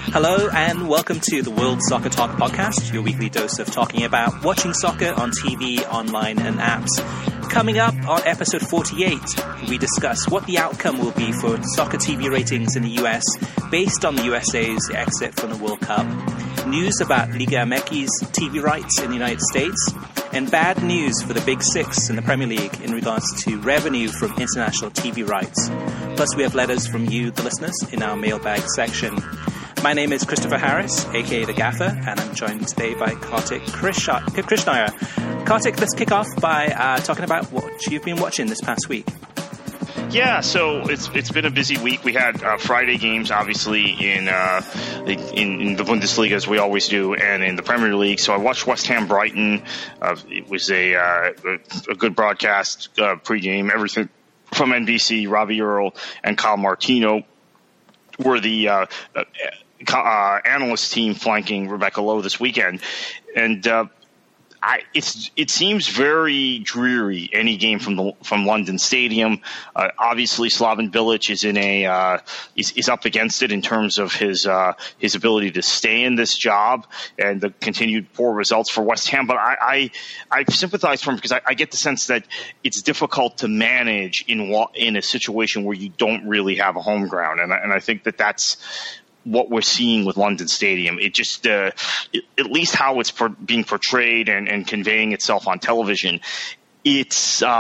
Hello and welcome to the World Soccer Talk podcast, your weekly dose of talking about watching soccer on TV, online and apps. Coming up on episode 48, we discuss what the outcome will be for soccer TV ratings in the US based on the USA's exit from the World Cup, news about Liga MX's TV rights in the United States, and bad news for the Big Six in the Premier League in regards to revenue from international TV rights. Plus we have letters from you, the listeners, in our mailbag section. My name is Christopher Harris, aka The Gaffer, and I'm joined today by Kartik Krishnaiyer. Kartik, let's kick off by talking about what you've been watching this past week. Yeah, so it's been a busy week. We had Friday games, obviously, in the Bundesliga, as we always do, and in the Premier League. So I watched West Ham Brighton. It was a good broadcast pregame. Everything from NBC, Robbie Earle and Kyle Martino were the analyst team flanking Rebecca Lowe this weekend, and it seems very dreary. Any game from London Stadium. Obviously, Slaven Bilic is in is up against it in terms of his ability to stay in this job and the continued poor results for West Ham. But I sympathize for him because I get the sense that it's difficult to manage in a situation where you don't really have a home ground, and I think that's what we're seeing with London Stadium. It just, at least how it's being portrayed and conveying itself on television, it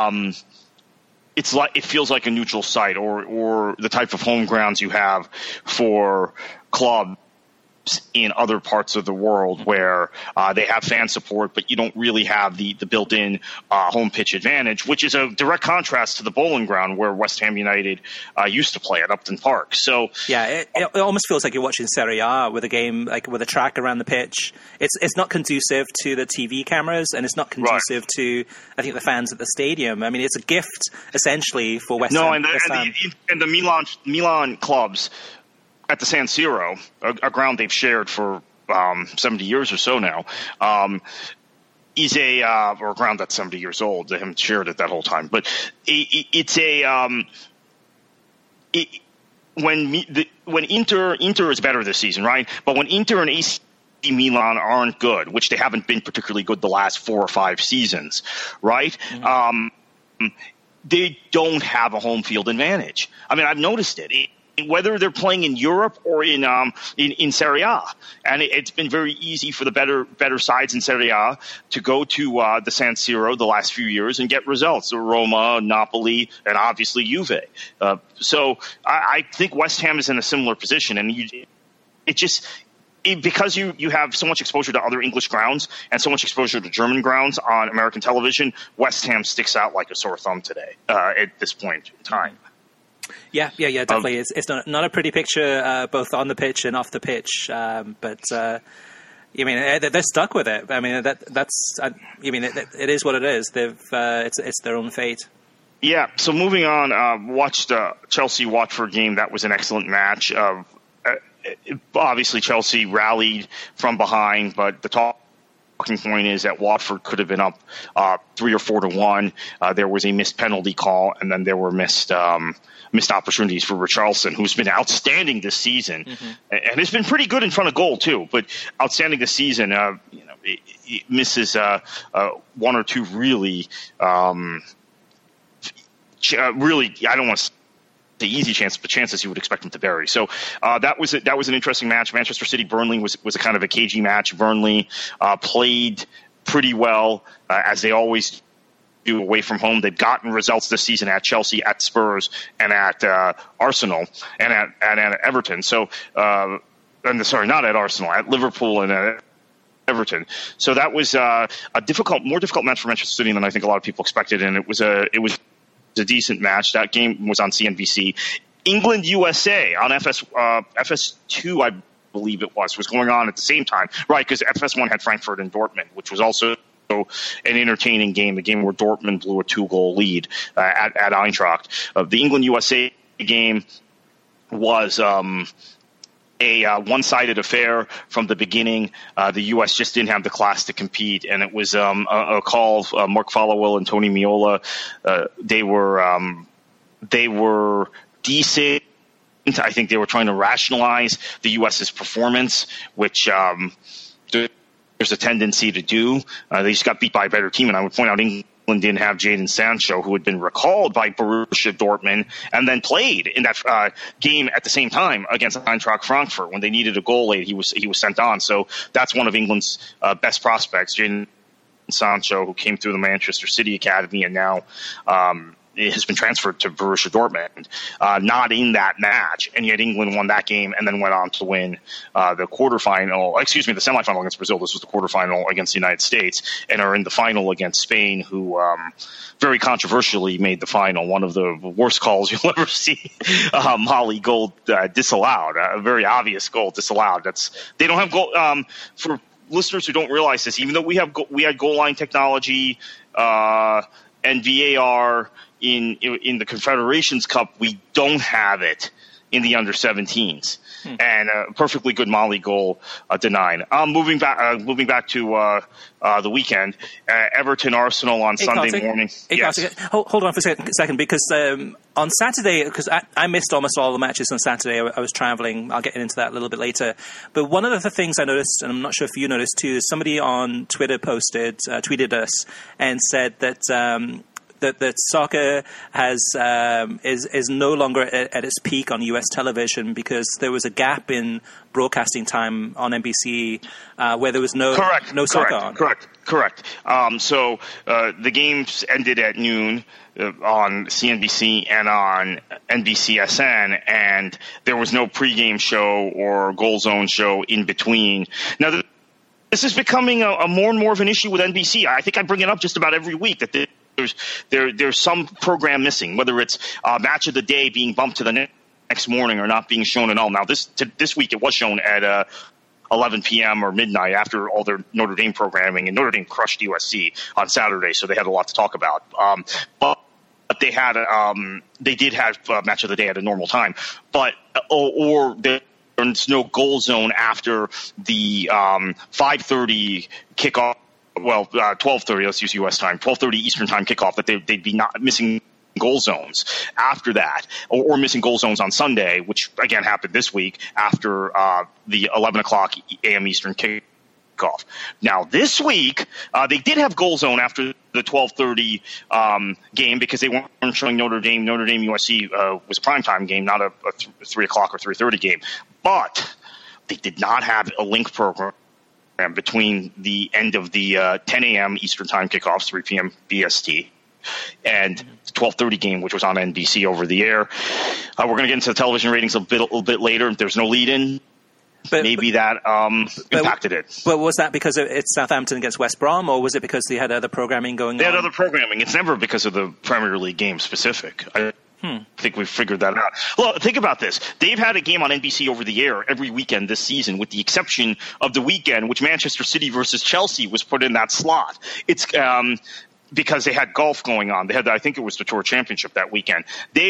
feels like a neutral site or the type of home grounds you have for clubs in other parts of the world where they have fan support, but you don't really have the built-in home pitch advantage, which is a direct contrast to the Bowling Ground where West Ham United used to play at Upton Park. So yeah, it almost feels like you're watching Serie A with a game like with a track around the pitch. It's not conducive to the TV cameras, and it's not conducive to, I think, the fans at the stadium. I mean, it's a gift essentially for West Ham. And the Milan clubs at the San Siro, a ground they've shared for 70 years or so now, is or a ground that's 70 years old. They haven't shared it that whole time. But when Inter is better this season, right? But when Inter and AC Milan aren't good, which they haven't been particularly good the last 4 or 5 seasons, right? Mm-hmm. They don't have a home field advantage. I mean, I've noticed it. Whether they're playing in Europe or in Serie A, and it's been very easy for the better sides in Serie A to go to the San Siro the last few years and get results. Roma, Napoli, and obviously Juve. So I think West Ham is in a similar position, and because you have so much exposure to other English grounds and so much exposure to German grounds on American television, West Ham sticks out like a sore thumb today at this point in time. Yeah, definitely. It's not a pretty picture, both on the pitch and off the pitch. But they're stuck with it. I mean, it is what it is. It's their own fate. Yeah. So moving on, watched Chelsea-Watford game. That was an excellent match. Obviously, Chelsea rallied from behind, but the talking point is that Watford could have been up 3 or 4-1. There was a missed penalty call, and then there were missed opportunities for Richarlison, who's been outstanding this season, mm-hmm. and has been pretty good in front of goal too. But outstanding this season, he misses 1 or 2 really, really. I don't want to the easy chances, but chances you would expect him to bury. So that was an interesting match. Manchester City Burnley was a kind of a cagey match. Burnley played pretty well as they always do away from home. They've gotten results this season at Chelsea, at Spurs, and at Arsenal, and at Everton. So not at Arsenal, at Liverpool and at Everton. So that was a more difficult match for Manchester City than I think a lot of people expected, and it was a decent match. That game was on CNBC. England USA on FS2, I believe it was going on at the same time, right? Because FS1 had Frankfurt and Dortmund, which was also an entertaining game. The game where Dortmund blew a 2-goal lead at Eintracht. The England USA game was a one-sided affair from the beginning. The U.S. just didn't have the class to compete, and it was a call of Mark Followill and Tony Meola. They were decent I think they were trying to rationalize the U.S.'s performance, which there's a tendency to do. They just got beat by a better team, and I would point out England didn't have Jadon Sancho, who had been recalled by Borussia Dortmund and then played in that game at the same time against Eintracht Frankfurt. When they needed a goal late, he was sent on. So that's one of England's best prospects, Jadon Sancho, who came through the Manchester City Academy and now has been transferred to Borussia Dortmund, not in that match, and yet England won that game and then went on to win the semifinal against Brazil. This was the quarterfinal against the United States, and are in the final against Spain, who very controversially made the final. One of the worst calls you'll ever see. Molly goal disallowed, a very obvious goal disallowed. They don't have goal. For listeners who don't realize this, even though we had goal line technology and VAR in the Confederations Cup, we don't have it in the under-17s. And a perfectly good Molly goal denied. Moving back to the weekend, Everton Arsenal on Sunday morning. Yes. Hold on for a second, because on Saturday, because I missed almost all the matches on Saturday. I was traveling. I'll get into that a little bit later. But one of the things I noticed, and I'm not sure if you noticed too, is somebody on Twitter tweeted us and said that that soccer is no longer at its peak on U.S. television because there was a gap in broadcasting time on NBC where there was no soccer on. Correct. So the games ended at noon on CNBC and on NBCSN, and there was no pregame show or goal zone show in between. Now, this is becoming a more and more of an issue with NBC. I think I bring it up just about every week that there's some program missing, whether it's Match of the Day being bumped to the next morning or not being shown at all. Now, this week it was shown at 11 p.m. or midnight after all their Notre Dame programming, and Notre Dame crushed USC on Saturday, so they had a lot to talk about. But they did have Match of the Day at a normal time, but or there's no goal zone after the 5:30 kickoff. Well, 12:30. Let's use U.S. time. 12:30 Eastern time kickoff. That they'd be not missing goal zones after that, or missing goal zones on Sunday, which again happened this week after the 11 o'clock a.m. Eastern kickoff. Now this week they did have goal zone after the 12:30 game because they weren't showing Notre Dame. Notre Dame USC was a primetime game, not a 3 o'clock or 3:30 game. But they did not have a link program between the end of the 10 a.m. Eastern time kickoffs, 3 p.m. BST, and the 12:30 game, which was on NBC over the air. We're going to get into the television ratings a little bit later. There's no lead-in. Maybe that impacted it. But was that because it's Southampton against West Brom, or was it because they had other programming going on? They had other programming. It's never because of the Premier League game specific. I think we've figured that out. Well, think about this. They've had a game on NBC over the air every weekend this season, with the exception of the weekend which Manchester City versus Chelsea was put in that slot. It's because they had golf going on. They had, I think it was the Tour Championship that weekend.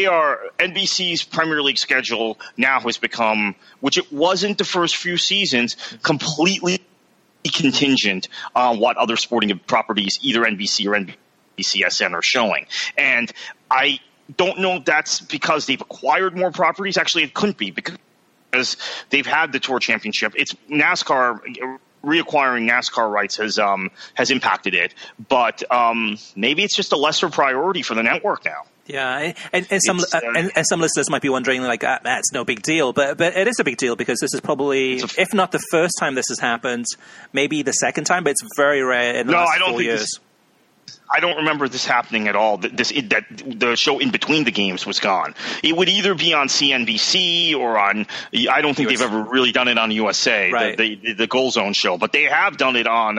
NBC's Premier League schedule now has become, which it wasn't the first few seasons, completely contingent on what other sporting properties either NBC or NBCSN are showing. And I don't know if that's because they've acquired more properties. Actually, it couldn't be because they've had the Tour Championship. It's NASCAR. Reacquiring NASCAR rights has impacted it, but maybe it's just a lesser priority for the network now. Yeah, and some listeners might be wondering, like, that's no big deal, but it is a big deal because this is probably, if not the first time this has happened, maybe the second time, but it's very rare in the last 4 years. I don't remember this happening at all. That the show in between the games was gone. It would either be on CNBC or on. I don't think they've ever really done it on USA, right. the Goal Zone show. But they have done it on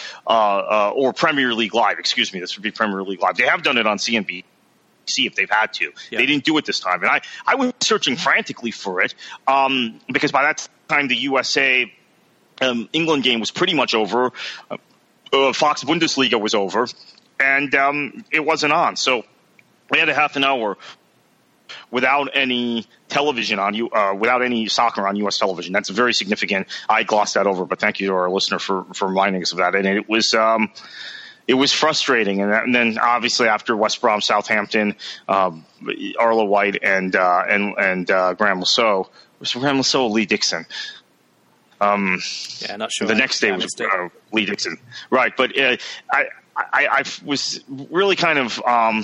or Premier League Live. Excuse me, this would be Premier League Live. They have done it on CNBC if they've had to. Yeah. They didn't do it this time, and I was searching frantically for it because by that time the USA England game was pretty much over. Fox Bundesliga was over. And it wasn't on. So we had a half an hour without any television on without any soccer on U.S. television. That's very significant. I glossed that over, but thank you to our listener for reminding us of that. And it it was frustrating. And then obviously after West Brom, Southampton, Arlo White and Graham Lasso. Was Graham Lasso or Lee Dixon? Not sure. The next day was Lee Dixon. Right. But I was really kind of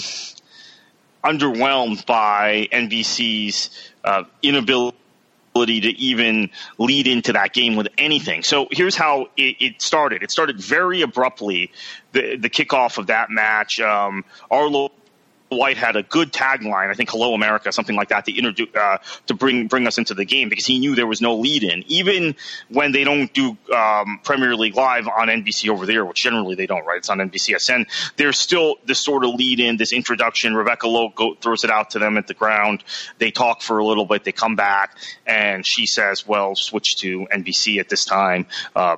underwhelmed by NBC's inability to even lead into that game with anything. So here's how it started. It started very abruptly, the kickoff of that match. Arlo White had a good tagline, I think "Hello America," something like that, to bring us into the game, because he knew there was no lead-in. Even when they don't do Premier League Live on NBC over there, which generally they don't, right? It's on NBCSN. There's still this sort of lead-in, this introduction. Rebecca Lowe throws it out to them at the ground. They talk for a little bit. They come back, and she says, "Well, switch to NBC at this time. A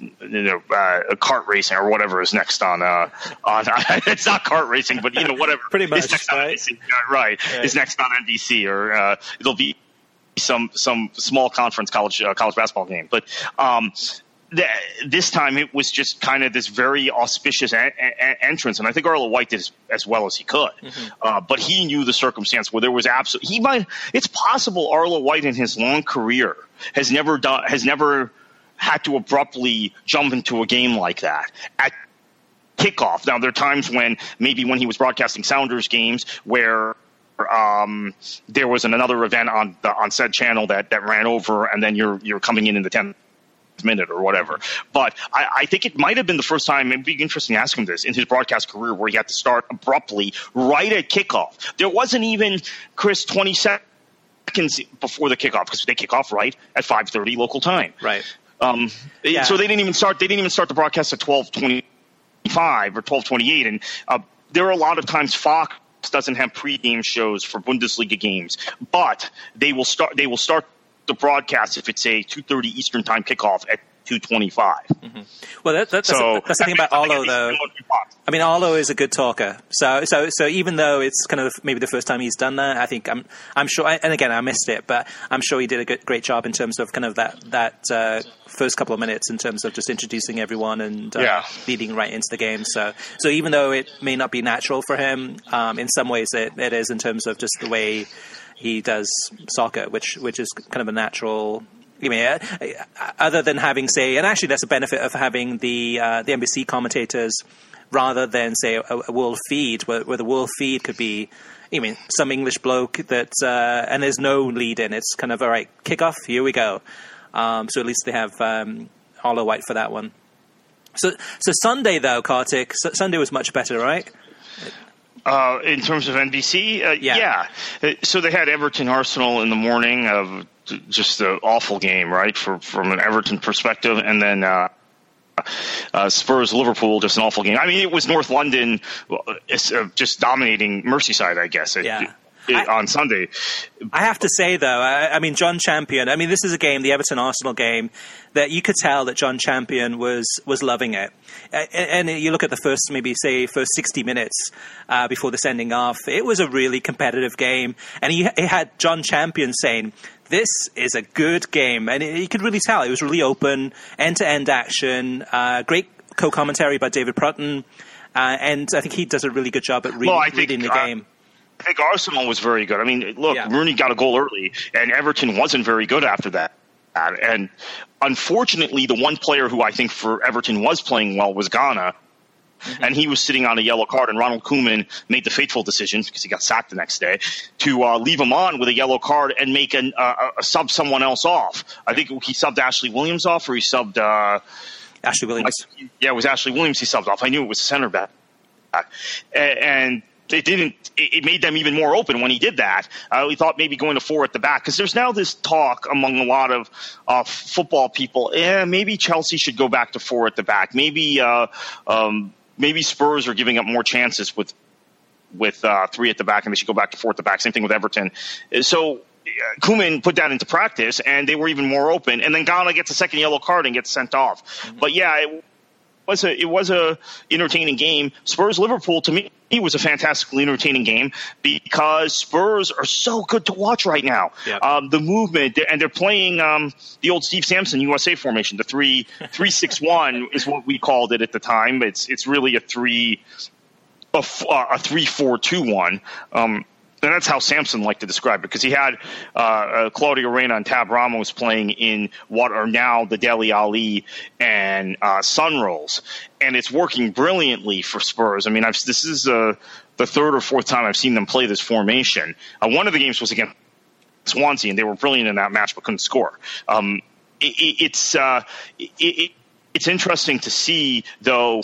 kart racing or whatever is next on it's not kart racing, but whatever." Pretty much, right? Yeah. Is next on NBC, or it'll be some small conference college basketball game. But this time it was just kind of this very auspicious entrance, and I think Arlo White did as well as he could. Mm-hmm. But he knew the circumstance where there was it's possible Arlo White in his long career has never had to abruptly jump into a game like that at kickoff. Now, there are times when he was broadcasting Sounders games where there was another event on said channel that ran over, and then you're coming in the 10th minute or whatever. But I think it might have been the first time, it'd be interesting to ask him this, in his broadcast career where he had to start abruptly right at kickoff. There wasn't even, Chris, 20 seconds before the kickoff, because they kick off right at 5:30 local time. Right. So they didn't even start the broadcast at 12:25 or 12:28, and there are a lot of times Fox doesn't have pregame shows for Bundesliga games, but they will start the broadcast if it's a 2:30 Eastern time kickoff at 2:25. Mm-hmm. Well, that's the thing about Arlo, though. I mean, Arlo is a good talker. So even though it's kind of maybe the first time he's done that, I think I'm sure. And again, I missed it, but I'm sure he did a great job in terms of kind of that first couple of minutes in terms of just introducing everyone and leading right into the game. So even though it may not be natural for him, in some ways it is in terms of just the way he does soccer, which is kind of a natural. I mean, other than having, say, and actually that's a benefit of having the NBC commentators rather than, say, a world feed, where the world feed could be, some English bloke that, and there's no lead in. It's kind of, all right, kickoff, here we go. So at least they have Arlo White for that one. So Sunday, though, Kartik, Sunday was much better, right? In terms of NBC? Yeah. So they had Everton Arsenal in the morning of just an awful game, right, from an Everton perspective, and then Spurs Liverpool, just an awful game. I mean, it was North London just dominating Merseyside, I guess. On Sunday. I have to say, though, I mean, John Champion, this is a game, the Everton-Arsenal game, that you could tell that John Champion was loving it. And you look at the first 60 minutes before the sending off, it was a really competitive game. And he had John Champion saying, this is a good game. And you could really tell. It was really open, end-to-end action, great co-commentary by David Prutton. And I think he does a really good job at reading the game. I think Arsenal was very good. I mean, look, Rooney got a goal early, and Everton wasn't very good after that. And unfortunately, the one player who I think for Everton was playing well was Ghana, and he was sitting on a yellow card, and Ronald Koeman made the fateful decision, because he got sacked the next day, to leave him on with a yellow card and make a sub someone else off. I think he subbed Ashley Williams off, or he subbed Ashley Williams. It was Ashley Williams he subbed off. I knew it was center back. And it made them even more open when he did that. We thought maybe going to 4 at the back, because there's now this talk among a lot of football people, maybe Chelsea should go back to 4 at the back. Maybe Spurs are giving up more chances with 3 at the back, and they should go back to 4 at the back. Same thing with Everton. So Koeman put that into practice, and they were even more open. And then Ghana gets a second yellow card and gets sent off. Mm-hmm. But was a entertaining game. Spurs Liverpool, to me, was a fantastically entertaining game because Spurs are so good to watch right now. Yep. The movement, and they're playing the old Steve Sampson USA formation. The 3-6-1 is what we called it at the time. It's really a 3-4-2-1. And that's how Sampson liked to describe it, because he had Claudio Reyna and Tab Ramos playing in what are now the Dele Alli and Sun roles. And it's working brilliantly for Spurs. I mean, this is the third or fourth time I've seen them play this formation. One of the games was against Swansea, and they were brilliant in that match but couldn't score. It's interesting to see, though,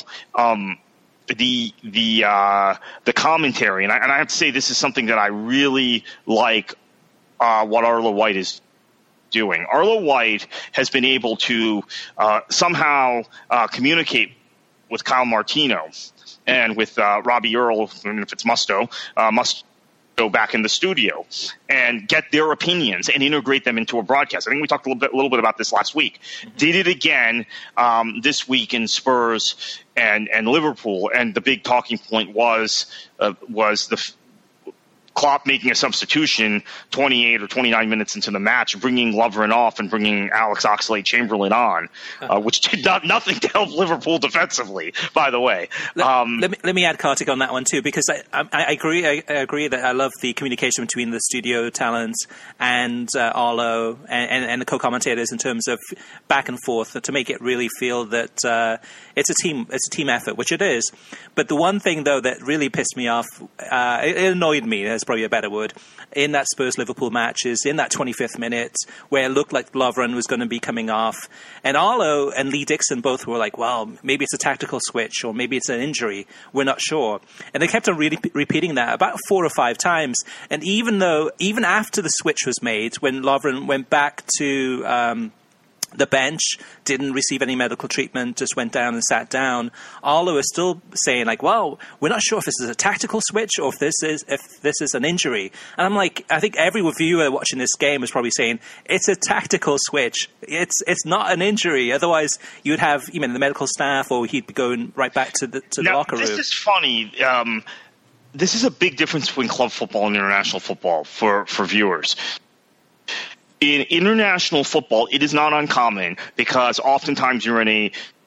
the commentary, and I have to say this is something that I really like what Arlo White is doing. Arlo White has been able to somehow communicate with Kyle Martino and with Robbie Earl, and if it's Musto go back in the studio and get their opinions and integrate them into a broadcast. I think we talked a little bit about this last week. Did it again this week in Spurs and Liverpool, and the big talking point was the Klopp making a substitution 28 or 29 minutes into the match, bringing Lovren off and bringing Alex Oxlade-Chamberlain on, which did nothing to help Liverpool defensively, by the way. Let me add Kartik on that one too, because I agree. I agree that I love the communication between the studio talents and Arlo and the co-commentators in terms of back and forth to make it really feel that it's a team effort, which it is. But the one thing though that really pissed me off, it annoyed me. That's probably a better word, in that Spurs-Liverpool match is in that 25th minute where it looked like Lovren was going to be coming off. And Arlo and Lee Dixon both were like, well, maybe it's a tactical switch or maybe it's an injury. We're not sure. And they kept on really repeating that about 4 or 5 times. And even after the switch was made, when Lovren went back to the bench, didn't receive any medical treatment, just went down and sat down, Arlo is still saying like, well, we're not sure if this is a tactical switch or if this is an injury. And I'm like, I think every viewer watching this game is probably saying it's a tactical switch. It's not an injury. Otherwise you would have the medical staff, or he'd be going right back to the locker room. This is funny. This is a big difference between club football and international football for viewers. In international football, it is not uncommon because oftentimes in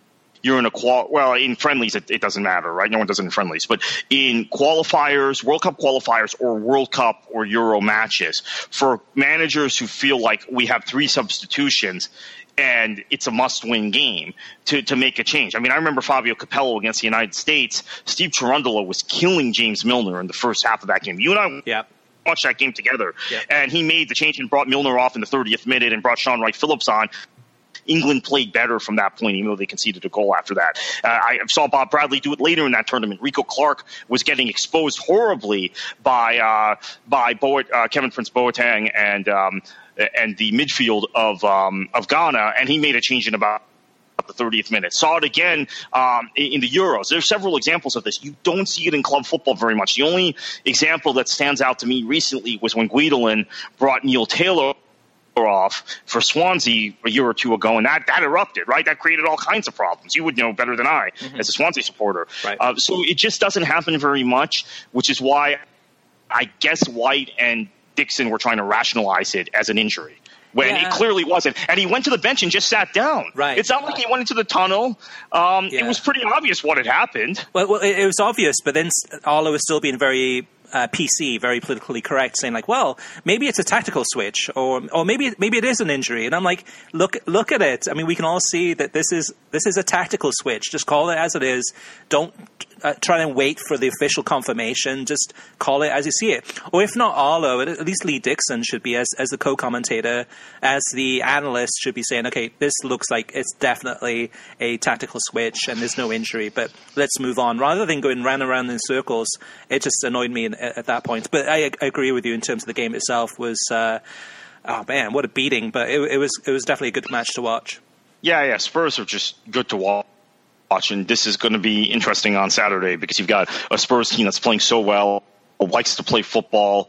friendlies, it doesn't matter, right? No one does it in friendlies. But in qualifiers, World Cup qualifiers or World Cup or Euro matches, for managers who feel like we have 3 substitutions and it's a must-win game to make a change. I mean, I remember Fabio Capello against the United States. Steve Cherundolo was killing James Milner in the first half of that game. You and I watched that game together, and he made the change and brought Milner off in the 30th minute and brought Sean Wright-Phillips on. England played better from that point, even though they conceded a goal after that. I saw Bob Bradley do it later in that tournament. Rico Clark was getting exposed horribly by Kevin Prince Boateng and the midfield of Ghana, and he made a change in about the 30th minute. Saw it again in the Euros. There's several examples of this. You don't see it in club football very much. The only example that stands out to me recently was when Guidolin brought Neil Taylor off for Swansea a year or two ago, and that erupted, right? That created all kinds of problems. You would know better than I as a Swansea supporter. Right. So it just doesn't happen very much, which is why I guess White and Dixon were trying to rationalize it as an injury, when it clearly wasn't. And he went to the bench and just sat down. Right. It's not like he went into the tunnel. It was pretty obvious what had happened. Well, it was obvious, but then Arlo was still being very PC, very politically correct, saying like, well, maybe it's a tactical switch, or maybe it is an injury. And I'm like, look at it. I mean, we can all see that this is a tactical switch. Just call it as it is. Don't try and wait for the official confirmation. Just call it as you see it. Or if not Arlo, at least Lee Dixon should be, as the co-commentator, as the analyst, should be saying, okay, this looks like it's definitely a tactical switch and there's no injury, but let's move on. Rather than going round and round in circles, it just annoyed me at that point. But I agree with you in terms of the game itself was, oh man, what a beating. But it was definitely a good match to watch. Yeah, Spurs are just good to watch. And this is going to be interesting on Saturday because you've got a Spurs team that's playing so well, likes to play football,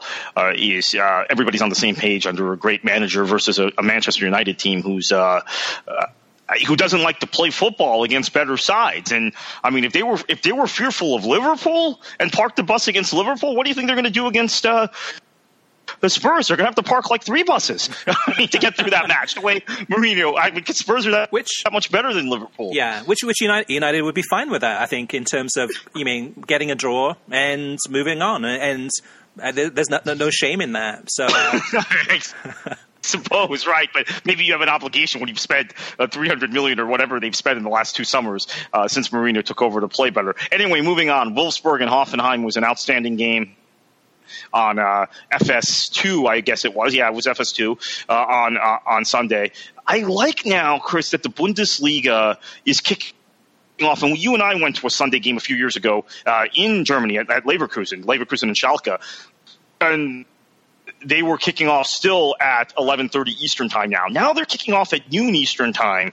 everybody's on the same page under a great manager versus a Manchester United team who's who doesn't like to play football against better sides. And I mean, if they were fearful of Liverpool and parked the bus against Liverpool, what do you think they're going to do against the Spurs? They're going to have to park like 3 buses to get through that match. The way Mourinho, I mean, Spurs are that much better than Liverpool. Yeah, which United would be fine with that, I think, in terms of getting a draw and moving on, and there's no shame in that. So. Suppose, right, but maybe you have an obligation when you've spent $300 million or whatever they've spent in the last 2 summers since Mourinho took over to play better. Anyway, moving on. Wolfsburg and Hoffenheim was an outstanding game on FS2, I guess it was. Yeah, it was FS2 on Sunday. I like now, Chris, that the Bundesliga is kicking off, and you and I went to a Sunday game a few years ago in Germany at Leverkusen and Schalke, and they were kicking off still at 11:30 Eastern time now. Now they're kicking off at noon Eastern time.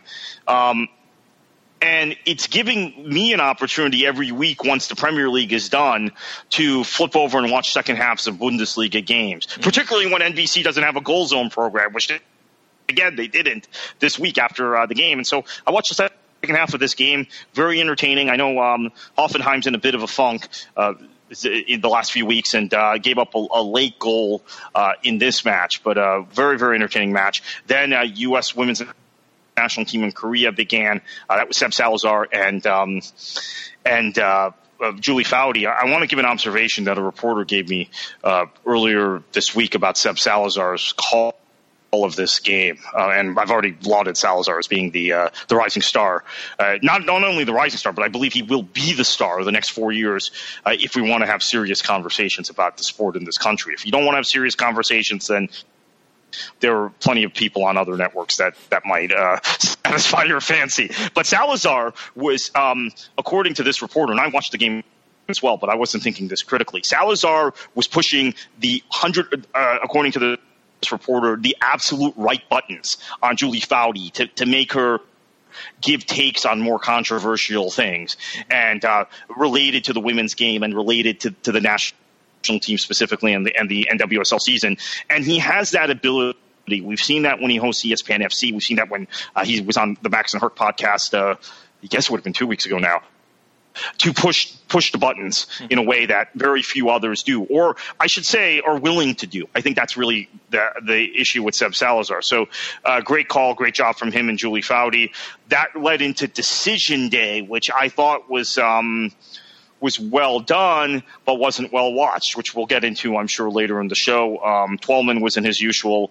And it's giving me an opportunity every week once the Premier League is done to flip over and watch second halves of Bundesliga games, particularly when NBC doesn't have a goal zone program, which, again, they didn't this week after the game. And so I watched the second half of this game. Very entertaining. I know Hoffenheim's in a bit of a funk in the last few weeks and gave up a late goal in this match, but a very, very entertaining match. Then U.S. women's national team in Korea began. That was Seb Salazar and Julie Foudy. I want to give an observation that a reporter gave me earlier this week about Seb Salazar's call of this game, and I've already lauded Salazar as being the rising star. Not only the rising star, but I believe he will be the star of the next 4 years if we want to have serious conversations about the sport in this country. If you don't want to have serious conversations, then there are plenty of people on other networks that might satisfy your fancy. But Salazar was, according to this reporter, and I watched the game as well, but I wasn't thinking this critically. Salazar was pushing the 100, according to the reporter, the absolute right buttons on Julie Foudy to make her give takes on more controversial things and related to the women's game and related to the national team specifically and the NWSL season. And he has that ability. We've seen that when he hosts ESPN FC. We've seen that when he was on the Max and Herc podcast, I guess it would have been 2 weeks ago now, to push the buttons in a way that very few others do, or I should say are willing to do. I think that's really the issue with Seb Salazar. So great call, great job from him and Julie Foudy. That led into Decision Day, which I thought was well done, but wasn't well watched, which we'll get into, I'm sure, later in the show. Twellman was in his usual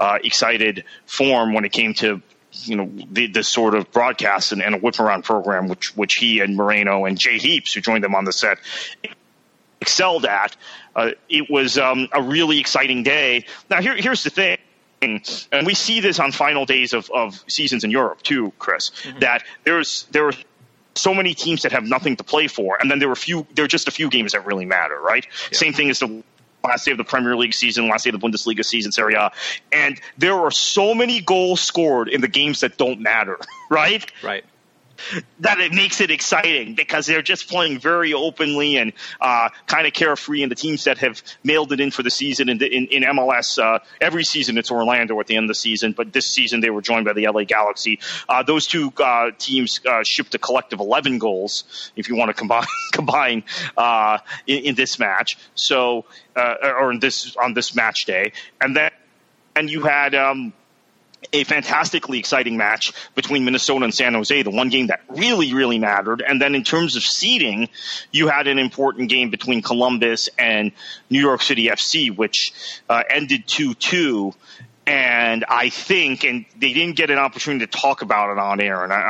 excited form when it came to the sort of broadcast and a whip around program, which he and Moreno and Jay Heaps, who joined them on the set, excelled at. It was a really exciting day. Now, here's the thing, and we see this on final days of seasons in Europe too, Chris, that there are so many teams that have nothing to play for, and then there are just a few games that really matter, right? Yeah. Same thing as the last day of the Premier League season, last day of the Bundesliga season, Serie A. And there are so many goals scored in the games that don't matter, right? Right. That it makes it exciting because they're just playing very openly and kind of carefree. And the teams that have mailed it in for the season in MLS, every season it's Orlando at the end of the season, but this season they were joined by the LA Galaxy. Those two teams shipped a collective 11 goals, if you want to combine in this match. So, or on this match day, and you had a fantastically exciting match between Minnesota and San Jose, the one game that really, really mattered. And then in terms of seeding, you had an important game between Columbus and New York City FC, which ended 2-2. And I think, and they didn't get an opportunity to talk about it on air. And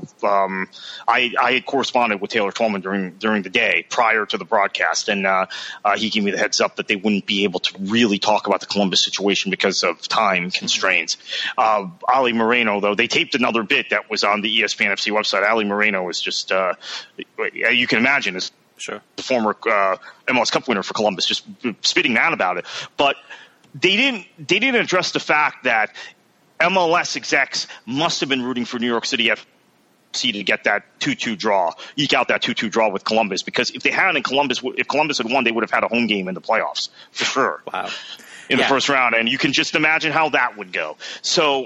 I had corresponded with Taylor Twellman during the day prior to the broadcast, and he gave me the heads up that they wouldn't be able to really talk about the Columbus situation because of time constraints. Ali Moreno, though, they taped another bit that was on the ESPN FC website. Ali Moreno is just, you can imagine, is the former MLS Cup winner for Columbus, just spitting out about it. But they didn't address the fact that MLS execs must have been rooting for New York City FC to get that 2-2 draw, eke out that 2-2 draw with Columbus, because if they hadn't, if Columbus had won, they would have had a home game in the playoffs for sure. Wow. in the first round, and you can just imagine how that would go. So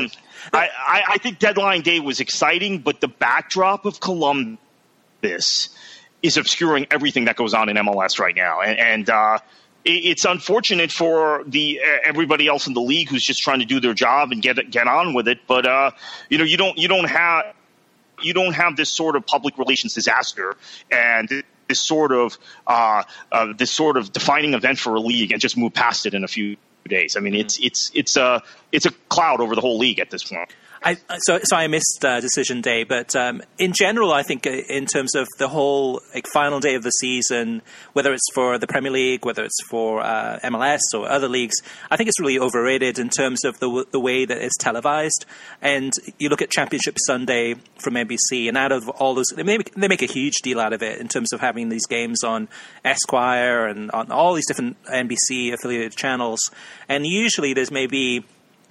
I think deadline day was exciting, but the backdrop of Columbus is obscuring everything that goes on in MLS right now, and it's unfortunate for everybody else in the league who's just trying to do their job and get on with it. But you don't have this sort of public relations disaster and this sort of defining event for a league and just move past it in a few days. I mean, it's a cloud over the whole league at this point. So I missed decision day, but in general, I think in terms of the whole final day of the season, whether it's for the Premier League, whether it's for MLS or other leagues, I think it's really overrated in terms of the way that it's televised. And you look at Championship Sunday from NBC, and out of all those, they make a huge deal out of it in terms of having these games on Esquire and on all these different NBC affiliated channels. And usually there's maybe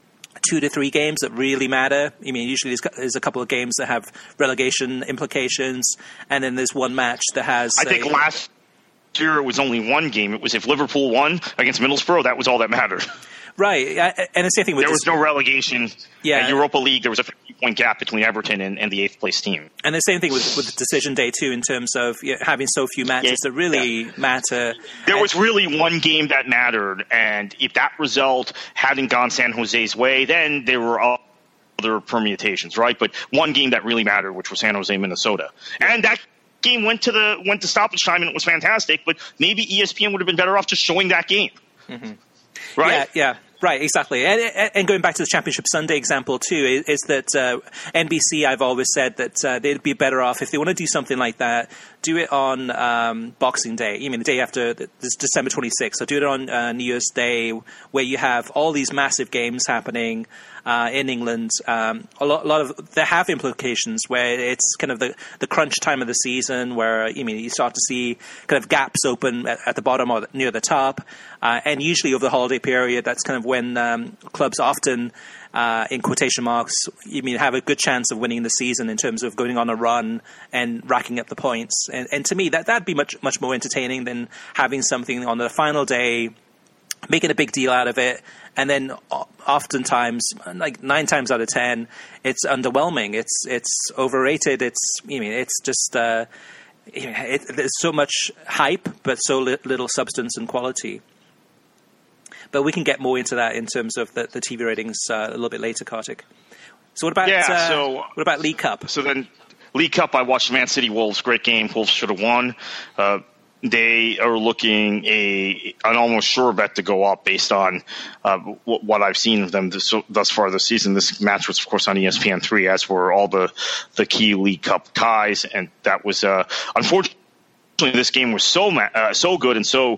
2 to 3 games that really matter. I mean, usually there's a couple of games that have relegation implications, and then there's one match that has... I think last year it was only one game. It was if Liverpool won against Middlesbrough, that was all that mattered. Right, and the same thing with... There was no relegation. Yeah. Europa League, there was a 50-point gap between Everton and the 8th-place team. And the same thing with decision day, too, in terms of having so few matches that really matter. There was really one game that mattered, and if that result hadn't gone San Jose's way, then there were other permutations, right? But one game that really mattered, which was San Jose, Minnesota. And that game went to stoppage time, and it was fantastic, but maybe ESPN would have been better off just showing that game. Mm-hmm. Right? Yeah, right, exactly. And going back to the Championship Sunday example, too, is that NBC, I've always said that they'd be better off, if they want to do something like that, do it on Boxing Day. You mean the day after, this December 26th. So do it on New Year's Day, where you have all these massive games happening in England. A lot of they have implications where it's kind of the crunch time of the season, where you start to see kind of gaps open at the bottom or near the top, and usually over the holiday period, that's kind of when clubs often, in quotation marks, have a good chance of winning the season in terms of going on a run and racking up the points. And to me, that'd be much more entertaining than having something on the final day, making a big deal out of it, and then oftentimes, like 9 times out of 10, it's underwhelming. It's overrated. It's just there's so much hype, but so little substance and quality. But we can get more into that in terms of the TV ratings a little bit later, Kartik. So what about League Cup? So then League Cup, I watched Man City Wolves. Great game. Wolves should have won. They are looking an almost sure bet to go up based on what I've seen of them thus far this season. This match was, of course, on ESPN3, as were all the key League Cup ties, and that was unfortunately this game was so good and so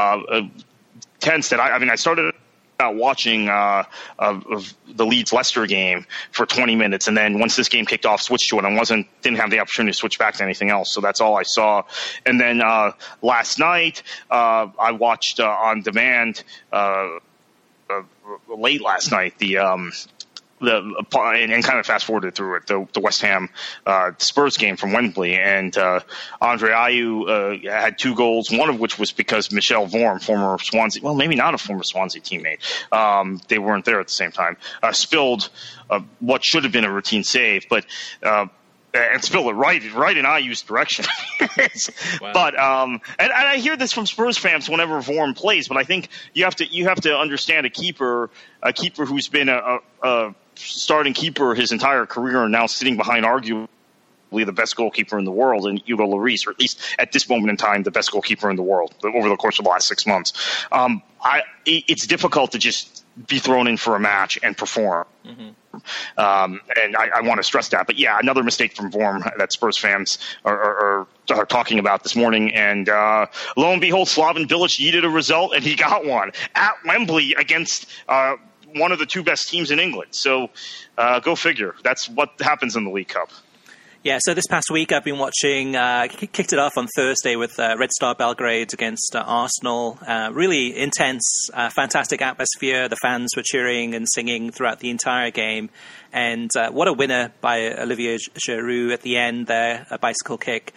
tense that I started out watching of the Leeds-Leicester game for 20 minutes, and then once this game kicked off, switched to it and didn't have the opportunity to switch back to anything else. So that's all I saw. And then last night I watched on demand late last night and kind of fast forwarded through it, the West Ham Spurs game from Wembley, and Andre Ayew had 2 goals, one of which was because Michel Vorm, former Swansea, well, maybe not a former Swansea teammate, they weren't there at the same time, spilled what should have been a routine save, but and spilled it right in Ayew's direction. Wow. But and I hear this from Spurs fans whenever Vorm plays, but I think you have to understand a keeper who's been a starting keeper his entire career and now sitting behind arguably the best goalkeeper in the world in Hugo Lloris, or at least at this moment in time, the best goalkeeper in the world over the course of the last 6 months. It's difficult to just be thrown in for a match and perform. Mm-hmm. And I want to stress that. But yeah, another mistake from Vorm that Spurs fans are talking about this morning. And lo and behold, Slaven Bilic needed a result, and he got one at Wembley against one of the 2 best teams in England. So go figure. That's what happens in the League Cup. Yeah, so this past week I've been watching, kicked it off on Thursday with Red Star Belgrade against Arsenal. Really intense, fantastic atmosphere. The fans were cheering and singing throughout the entire game. And what a winner by Olivier Giroud at the end there, a bicycle kick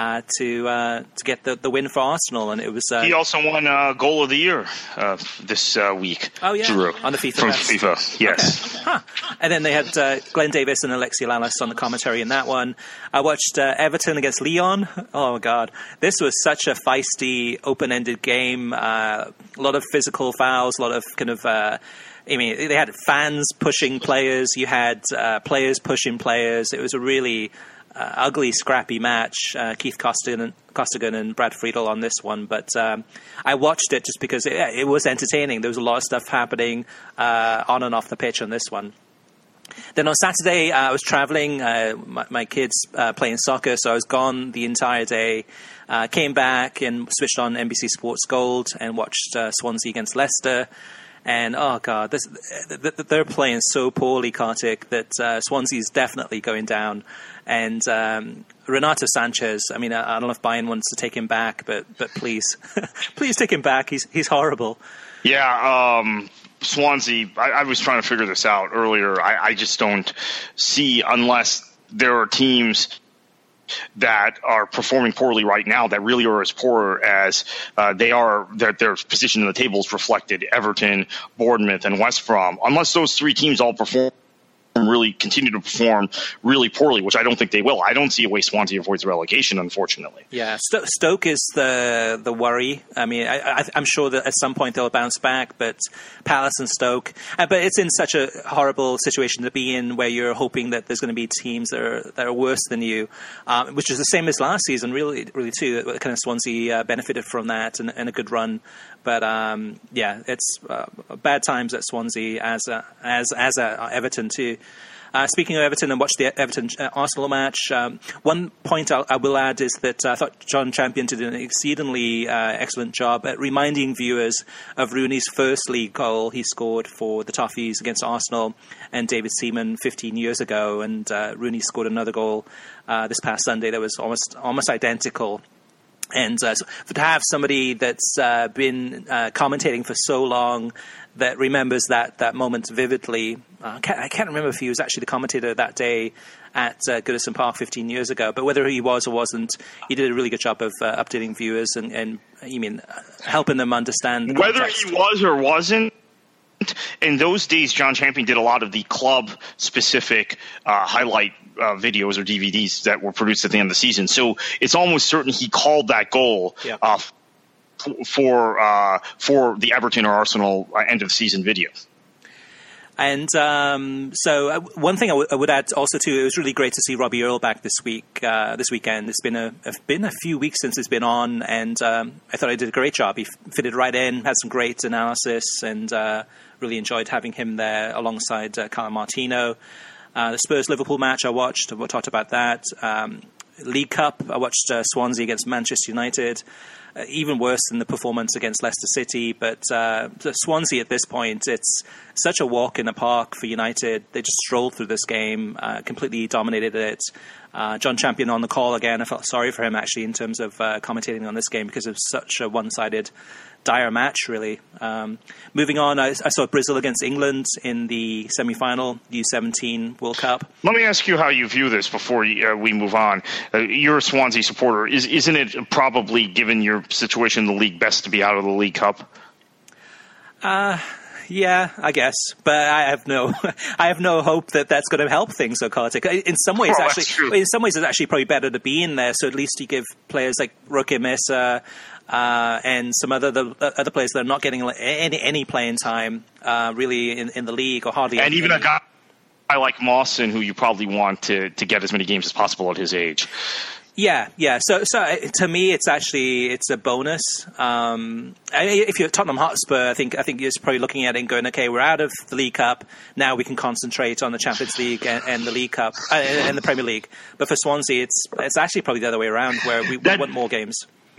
to get the win for Arsenal. And it was he also won Goal of the Year this week. Oh, yeah, Giroud, on the FIFA. From FIFA, yes. Okay. Huh. And then they had Glenn Davis and Alexi Lalas on the commentary in that one. I watched Everton against Lyon. Oh, God. This was such a feisty, open-ended game. A lot of physical fouls, a lot of kind of... they had fans pushing players. You had players pushing players. It was a really ugly, scrappy match. Keith Costigan and Brad Friedel on this one. But I watched it just because it was entertaining. There was a lot of stuff happening on and off the pitch on this one. Then on Saturday, I was traveling. My kids playing soccer, so I was gone the entire day. Came back and switched on NBC Sports Gold and watched Swansea against Leicester. And, oh, God, they're playing so poorly, Kartik, that Swansea's definitely going down. And Renato Sanchez, I mean, I don't know if Bayern wants to take him back, but please, please take him back. He's horrible. Yeah, Swansea, I was trying to figure this out earlier. I just don't see, unless there are teams that are performing poorly right now that really are as poor as they are, their position in the table is reflected, Everton, Bournemouth, and West Brom. Unless those three teams all continue to perform really poorly, which I don't think they will. I don't see a way Swansea avoids relegation, unfortunately. Yeah, Stoke is the worry. I mean, I'm sure that at some point they'll bounce back, but Palace and Stoke. But it's in such a horrible situation to be in, where you're hoping that there's going to be teams that are worse than you, which is the same as last season, really too. Kind of Swansea benefited from that and a good run. But yeah, it's bad times at Swansea as Everton too. Speaking of Everton, and watched the Everton-Arsenal match. One point I will add is that I thought John Champion did an exceedingly excellent job at reminding viewers of Rooney's first league goal he scored for the Toffees against Arsenal and David Seaman 15 years ago. And Rooney scored another goal this past Sunday that was almost identical. And to have somebody that's been commentating for so long that remembers that moment vividly. I can't remember if he was actually the commentator that day at Goodison Park 15 years ago, but whether he was or wasn't, he did a really good job of updating viewers and helping them understand the whether context. He was or wasn't. In those days, John Champion did a lot of the club-specific highlight videos or DVDs that were produced at the end of the season. So it's almost certain he called that goal for the Everton or Arsenal end of the season video. And so one thing I would add also too, it was really great to see Robbie Earle back this weekend. It's been a few weeks since he's been on, and I thought he did a great job. He fitted right in, had some great analysis, and really enjoyed having him there alongside Carlo Martino. The Spurs-Liverpool match I watched. We talked about that. League Cup, I watched Swansea against Manchester United. Even worse than the performance against Leicester City. But Swansea at this point, it's such a walk in the park for United. They just strolled through this game, completely dominated it. John Champion on the call again. I felt sorry for him, actually, in terms of commentating on this game because of such a one-sided, dire match, really. Moving on, I saw Brazil against England in the semi-final, U17 World Cup. Let me ask you how you view this before we move on. You're a Swansea supporter. Isn't it probably, given your situation in the league, best to be out of the League Cup? Yeah, I guess, but I have no hope that that's going to help things. So, Kartik, in some ways, it's actually probably better to be in there. So at least you give players like Roque Mesa and some other players that are not getting any playing time really in the league or hardly. And even a guy like Mawson, who you probably want to get as many games as possible at his age. Yeah. So to me, it's a bonus. If you're Tottenham Hotspur, I think you're probably looking at it and going, okay, we're out of the League Cup. Now we can concentrate on the Champions League and the League Cup and the Premier League. But for Swansea, it's actually probably the other way around, where we want more games.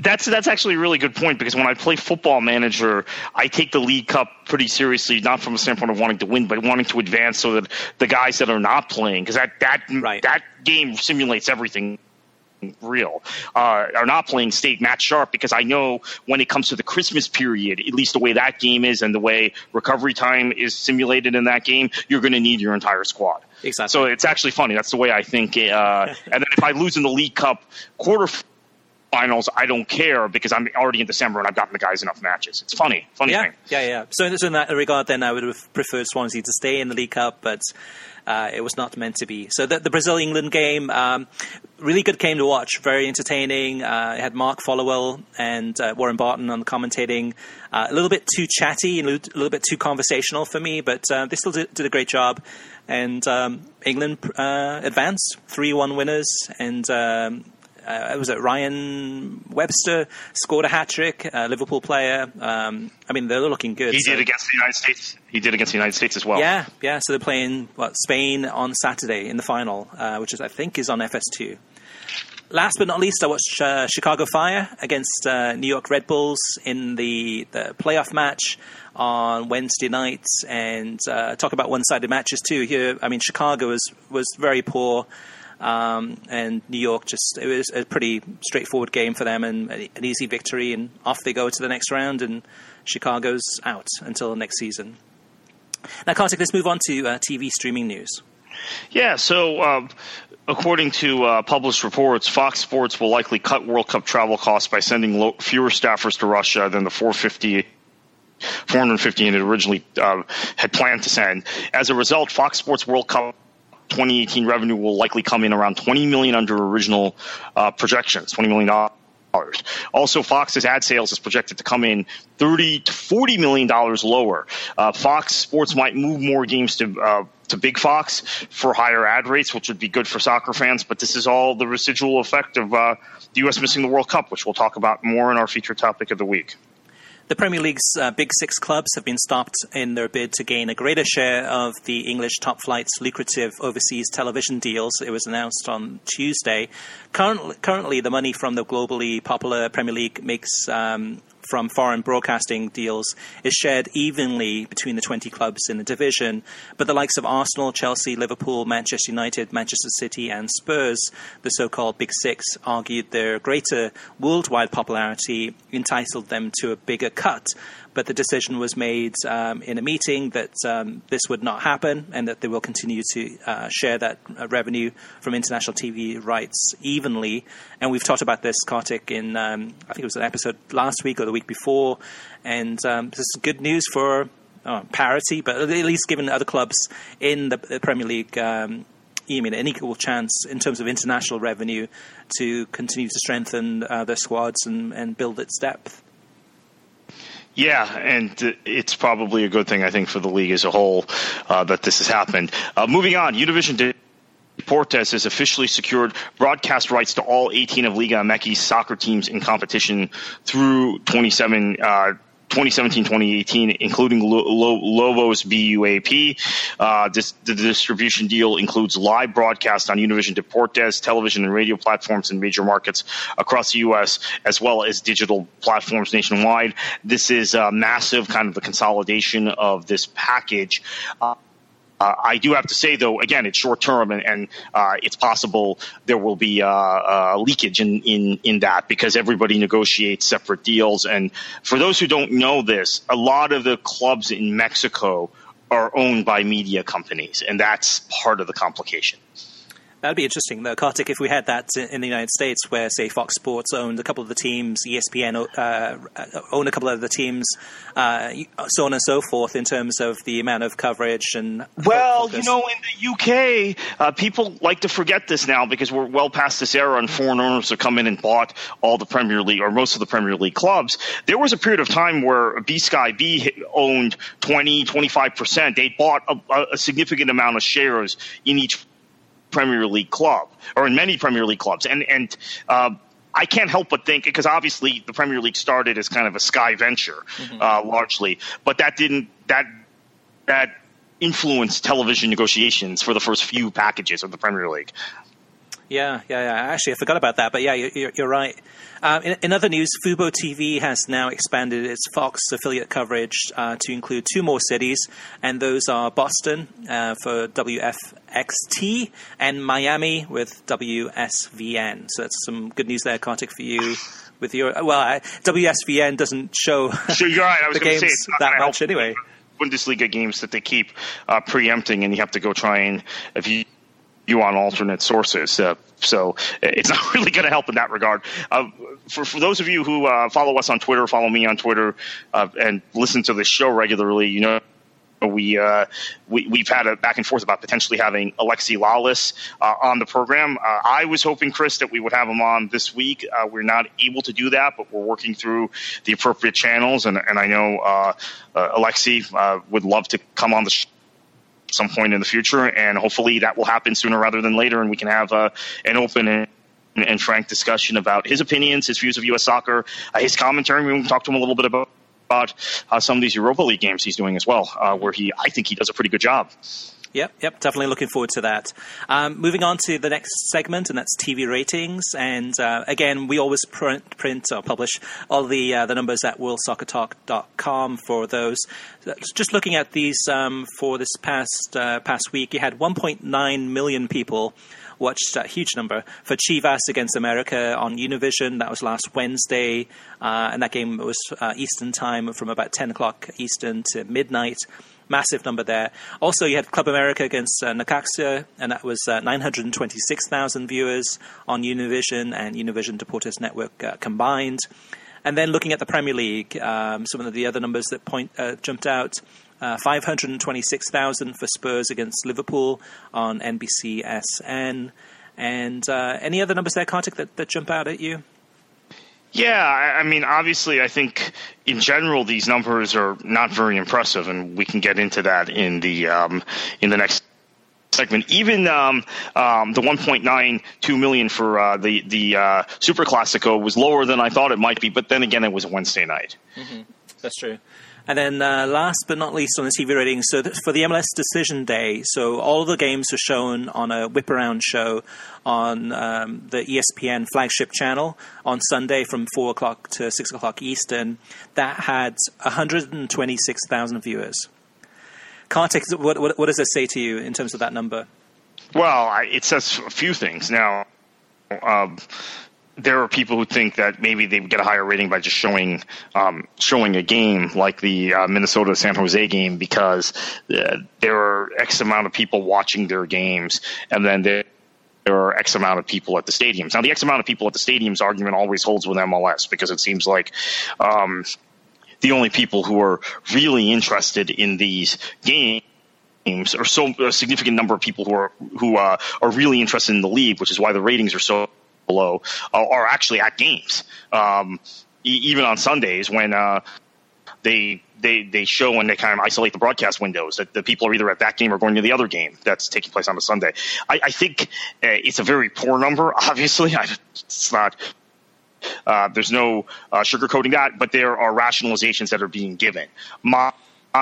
That's actually a really good point, because when I play Football Manager, I take the League Cup pretty seriously, not from a standpoint of wanting to win, but wanting to advance so that the guys that are not playing, because that game simulates everything real, are not playing stay match sharp, because I know when it comes to the Christmas period, at least the way that game is and the way recovery time is simulated in that game, you're going to need your entire squad. Exactly. So it's actually funny. That's the way I think. And then if I lose in the League Cup quarterfinals, I don't care, because I'm already in December and I've gotten the guys enough matches. It's funny thing. Yeah. So in that regard, then I would have preferred Swansea to stay in the League Cup, but it was not meant to be. So the Brazil-England game, really good game to watch, very entertaining. It had Mark Followell and Warren Barton on the commentating. A little bit too chatty and a little bit too conversational for me, but they still did a great job. And England advanced, 3-1 winners, and was it Ryan Webster scored a hat-trick, Liverpool player. I mean, they're looking good. He did against the United States. He did against the United States as well. Yeah. So they're playing Spain on Saturday in the final, which I think is on FS2. Last but not least, I watched Chicago Fire against New York Red Bulls in the playoff match on Wednesday night, and talk about one-sided matches too. Here, I mean, Chicago was very poor. And New York it was a pretty straightforward game for them, and an easy victory, and off they go to the next round, and Chicago's out until next season. Now, Kartik, let's move on to TV streaming news. Yeah, so according to published reports, Fox Sports will likely cut World Cup travel costs by sending fewer staffers to Russia than the 450 it originally had planned to send. As a result, Fox Sports World Cup 2018 revenue will likely come in around $20 million under original projections, $20 million. Also, Fox's ad sales is projected to come in $30 to $40 million lower. Fox Sports might move more games to Big Fox for higher ad rates, which would be good for soccer fans. But this is all the residual effect of the U.S. missing the World Cup, which we'll talk about more in our featured topic of the week. The Premier League's Big Six clubs have been stopped in their bid to gain a greater share of the English top flight's lucrative overseas television deals. It was announced on Tuesday. Currently, the money from the globally popular Premier League makes from foreign broadcasting deals is shared evenly between the 20 clubs in the division. But the likes of Arsenal, Chelsea, Liverpool, Manchester United, Manchester City and Spurs, the so-called Big Six, argued their greater worldwide popularity entitled them to a bigger cut. But the decision was made in a meeting that this would not happen, and that they will continue to share that revenue from international TV rights evenly. And we've talked about this, Kartik, in I think it was an episode last week or the week before. And this is good news for parity, but at least giving other clubs in the Premier League an equal chance in terms of international revenue to continue to strengthen their squads and build its depth. Yeah, and it's probably a good thing, I think, for the league as a whole that this has happened. Moving on, Univision Deportes has officially secured broadcast rights to all 18 of Liga MX soccer teams in competition through 2017-2018, including Lobos BUAP. The distribution deal includes live broadcast on Univision Deportes, television and radio platforms in major markets across the U.S., as well as digital platforms nationwide. This is a massive kind of the consolidation of this package. I do have to say, though, again, it's short term, and it's possible there will be leakage in that, because everybody negotiates separate deals. And for those who don't know this, a lot of the clubs in Mexico are owned by media companies, and that's part of the complication. That'd be interesting, though, Kartik, if we had that in the United States, where, say, Fox Sports owned a couple of the teams, ESPN owned a couple of the teams, so on and so forth, in terms of the amount of coverage and. Well, in the UK, people like to forget this now, because we're well past this era, and foreign owners have come in and bought all the Premier League, or most of the Premier League clubs. There was a period of time where B-Sky B owned 20-25%. They bought a significant amount of shares in each Premier League club, or in many Premier League clubs, and I can't help but think, because obviously the Premier League started as kind of a Sky venture, largely, but that influenced television negotiations for the first few packages of the Premier League. Yeah. Actually, I forgot about that, but yeah, you're right. In other news, Fubo TV has now expanded its Fox affiliate coverage to include 2 more cities, and those are Boston for WFXT and Miami with WSVN. So that's some good news there, Kartik, for you. With your WSVN doesn't show so you're right. I was the games that much anyway. Bundesliga games that they keep preempting, and you have to go try and view on alternate sources. So it's not really going to help in that regard. For those of you who follow us on Twitter, follow me on Twitter, and listen to this show regularly, you know, we've had a back and forth about potentially having Alexi Lalas on the program. I was hoping, Chris, that we would have him on this week. We're not able to do that, but we're working through the appropriate channels, and I know Alexi would love to come on the show at some point in the future, and hopefully that will happen sooner rather than later, and we can have an open and frank discussion about his opinions, his views of U.S. soccer, his commentary. We can talk to him a little bit about some of these Europa League games he's doing as well, where I think he does a pretty good job. Yep, definitely looking forward to that. Moving on to the next segment, and that's TV ratings. And again, we always print or publish all the numbers at worldsoccertalk.com for those. Just looking at these for this past week, you had 1.9 million people watched, a huge number, for Chivas against America on Univision. That was last Wednesday, and that game was Eastern time from about 10 o'clock Eastern to midnight. Massive number there. Also, you had Club America against Necaxa, and that was 926,000 viewers on Univision and Univision Deportes Network combined. And then looking at the Premier League, some of the other numbers that jumped out. 526,000 for Spurs against Liverpool on NBCSN. And any other numbers there, Kartik, that jump out at you? Yeah, I mean, obviously, I think in general these numbers are not very impressive, and we can get into that in the next segment. Even the 1.92 million for the Super Classico was lower than I thought it might be, but then again, it was a Wednesday night. Mm-hmm. That's true. And then last but not least on the TV ratings, so for the MLS Decision Day, so all the games are shown on a whip-around show on the ESPN flagship channel on Sunday from 4 o'clock to 6 o'clock Eastern. That had 126,000 viewers. Kartik, what does it say to you in terms of that number? Well, it says a few things. Now, there are people who think that maybe they would get a higher rating by just showing a game like the Minnesota-San Jose game, because there are X amount of people watching their games, and then there are X amount of people at the stadiums. Now, the X amount of people at the stadiums argument always holds with MLS, because it seems like the only people who are really interested in these games are a significant number of people who are really interested in the league, which is why the ratings are so low, are actually at games. Even on Sundays when they show and they kind of isolate the broadcast windows, that the people are either at that game or going to the other game that's taking place on a Sunday. I think it's a very poor number, obviously. It's not. There's no sugarcoating that, but there are rationalizations that are being given. My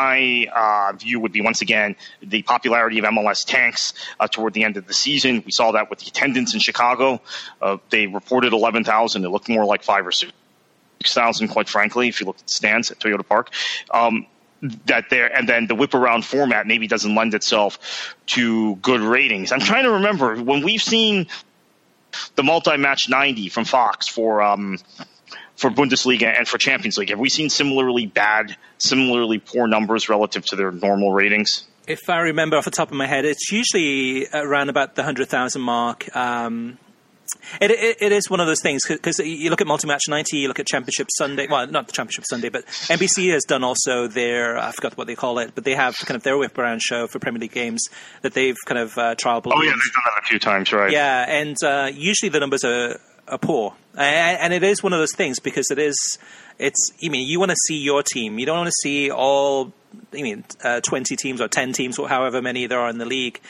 view would be, once again, the popularity of MLS tanks toward the end of the season. We saw that with the attendance in Chicago. They reported 11,000. It looked more like 5,000 or 6,000, quite frankly, if you look at the stands at Toyota Park. And then the whip-around format maybe doesn't lend itself to good ratings. I'm trying to remember, when we've seen the multi-match 90 from Fox for Bundesliga and for Champions League, have we seen similarly poor numbers relative to their normal ratings? If I remember off the top of my head, it's usually around about the 100,000 mark. It is one of those things, because you look at Multi-Match 90, you look at Championship Sunday. Well, not the Championship Sunday, but NBC has done also their, I forgot what they call it, but they have kind of their whip-around show for Premier League games that they've kind of trial ballooned. Oh, yeah, they've done that a few times, right? Yeah, and usually the numbers are poor. And it is one of those things, because you want to see your team. You don't want to see 20 teams or 10 teams or however many there are in the league.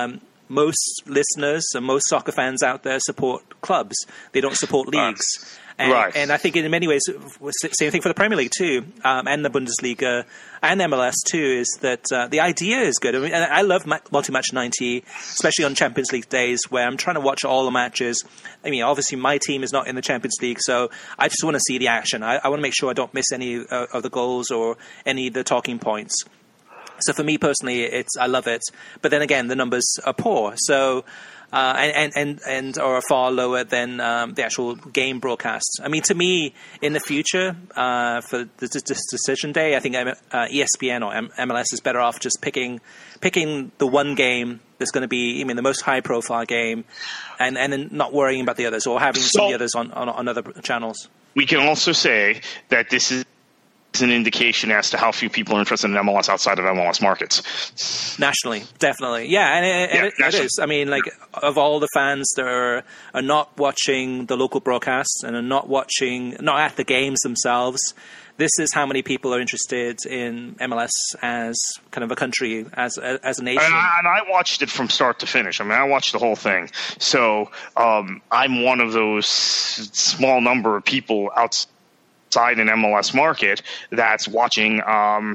Most listeners and most soccer fans out there support clubs. They don't support leagues. And I think in many ways, same thing for the Premier League too, and the Bundesliga and MLS too, is that the idea is good. I mean, and I love Multi-Match 90, especially on Champions League days where I'm trying to watch all the matches. I mean, obviously my team is not in the Champions League, so I just want to see the action. I want to make sure I don't miss any of the goals or any of the talking points. So for me personally, I love it. But then again, the numbers are poor. So and are far lower than the actual game broadcasts. I mean, to me, in the future, for this decision day, I think ESPN or MLS is better off just picking the one game that's going to be, the most high-profile game, and then not worrying about the others or having some of the others on other channels. We can also say that this is an indication as to how few people are interested in MLS outside of MLS markets. Nationally, definitely. Yeah, and it is. I mean, like, of all the fans that are not watching the local broadcasts and are not at the games themselves, this is how many people are interested in MLS as kind of a country, as a nation. And I watched it from start to finish. I mean, I watched the whole thing. So I'm one of those small number of people outside an MLS market that's watching. I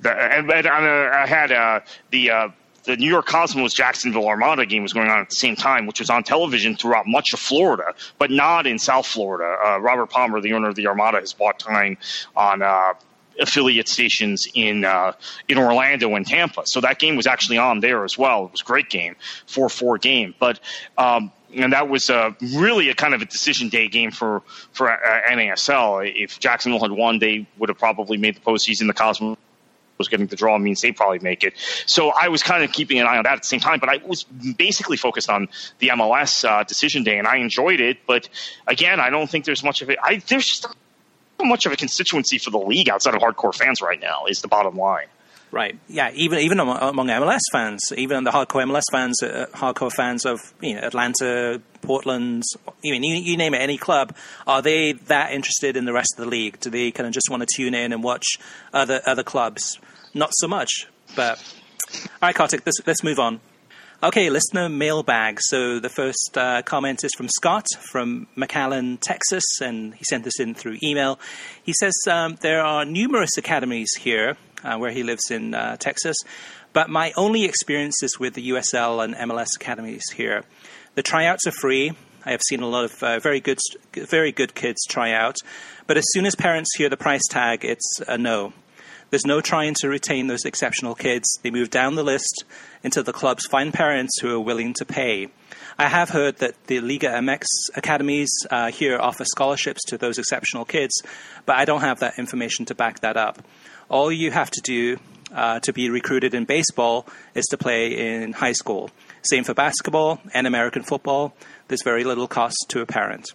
had the New York Cosmos Jacksonville Armada game was going on at the same time, which was on television throughout much of Florida, but not in South Florida. Robert Palmer, the owner of the Armada, has bought time on affiliate stations in Orlando and Tampa. So that game was actually on there as well. It was a great game, 4-4 game. But and that was really a kind of a decision day game for NASL. If Jacksonville had won, they would have probably made the postseason. The Cosmos was getting the draw means they probably make it. So I was kind of keeping an eye on that at the same time, but I was basically focused on the MLS decision day, and I enjoyed it. But again, I don't think there's much of it. There's just not much of a constituency for the league outside of hardcore fans right now, is the bottom line. Right. Yeah. Even among MLS fans, even the hardcore MLS fans, hardcore fans of Atlanta, Portland, you name it, any club, are they that interested in the rest of the league? Do they kind of just want to tune in and watch other clubs? Not so much. But all right, Kartik, let's move on. Okay, listener mailbag. So the first comment is from Scott from McAllen, Texas, and he sent this in through email. He says there are numerous academies here where he lives in Texas, but my only experience is with the USL and MLS academies here. The tryouts are free. I have seen a lot of very good kids try out, but as soon as parents hear the price tag, it's a no. There's no trying to retain those exceptional kids. They move down the list until the clubs find parents who are willing to pay. I have heard that the Liga MX academies here offer scholarships to those exceptional kids, but I don't have that information to back that up. All you have to do to be recruited in baseball is to play in high school. Same for basketball and American football. There's very little cost to a parent.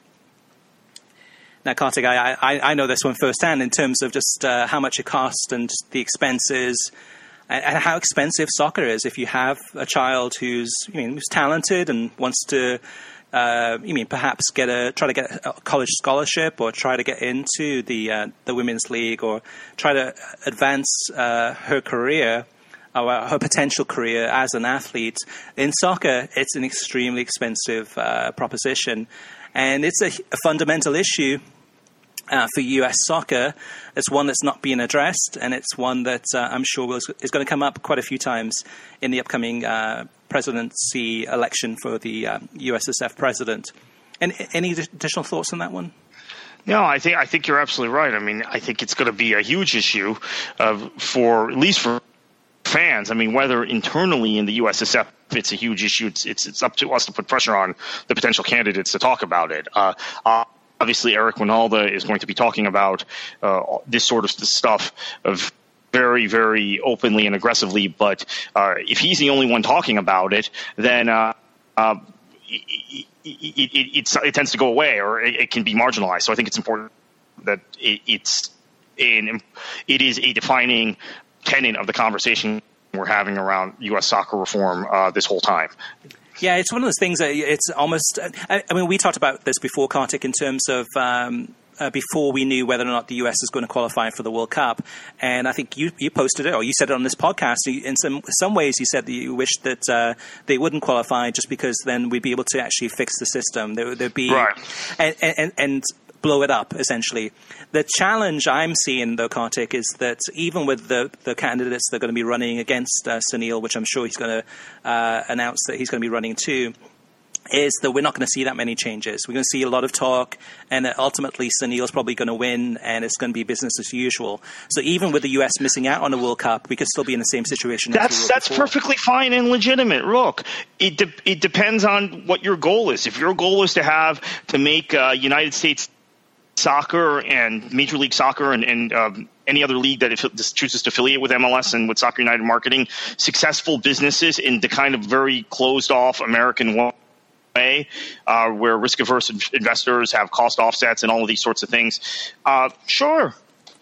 Now, Kartik, I know this one firsthand in terms of just how much it costs and the expenses and how expensive soccer is. If you have a child who's talented and wants to, perhaps try to get a college scholarship or try to get into the women's league or try to advance her career or her potential career as an athlete in soccer, it's an extremely expensive proposition. And it's a fundamental issue for U.S. soccer. It's one that's not being addressed, and it's one that I'm sure is going to come up quite a few times in the upcoming presidency election for the USSF president. And any additional thoughts on that one? No, I think you're absolutely right. I mean, I think it's going to be a huge issue for at least for fans. I mean, whether internally in the USSF it's a huge issue, it's up to us to put pressure on the potential candidates to talk about it. Obviously, Eric Winalda is going to be talking about this sort of stuff very, very openly and aggressively. But if he's the only one talking about it, then it tends to go away, or it can be marginalized. So I think it's important that it is a defining tenet of the conversation we're having around U.S. soccer reform this whole time. Yeah, it's one of those things that it's almost – I mean, we talked about this before, Kartik, in terms of before we knew whether or not the U.S. is going to qualify for the World Cup. And I think you posted it, or you said it on this podcast. In some ways, you said that you wished that they wouldn't qualify just because then we'd be able to actually fix the system. There'd be – right. And blow it up, essentially. The challenge I'm seeing, though, Kartik, is that even with the candidates that are going to be running against Sunil, which I'm sure he's going to announce that he's going to be running too, is that we're not going to see that many changes. We're going to see a lot of talk, and ultimately Sunil's probably going to win, and it's going to be business as usual. So even with the U.S. missing out on the World Cup, we could still be in the same situation. That's perfectly fine and legitimate. Look, it depends on what your goal is. If your goal is to make United States soccer and Major League Soccer and any other league that chooses to affiliate with MLS and with Soccer United Marketing successful businesses in the kind of very closed-off American way, where risk-averse investors have cost offsets and all of these sorts of things, sure,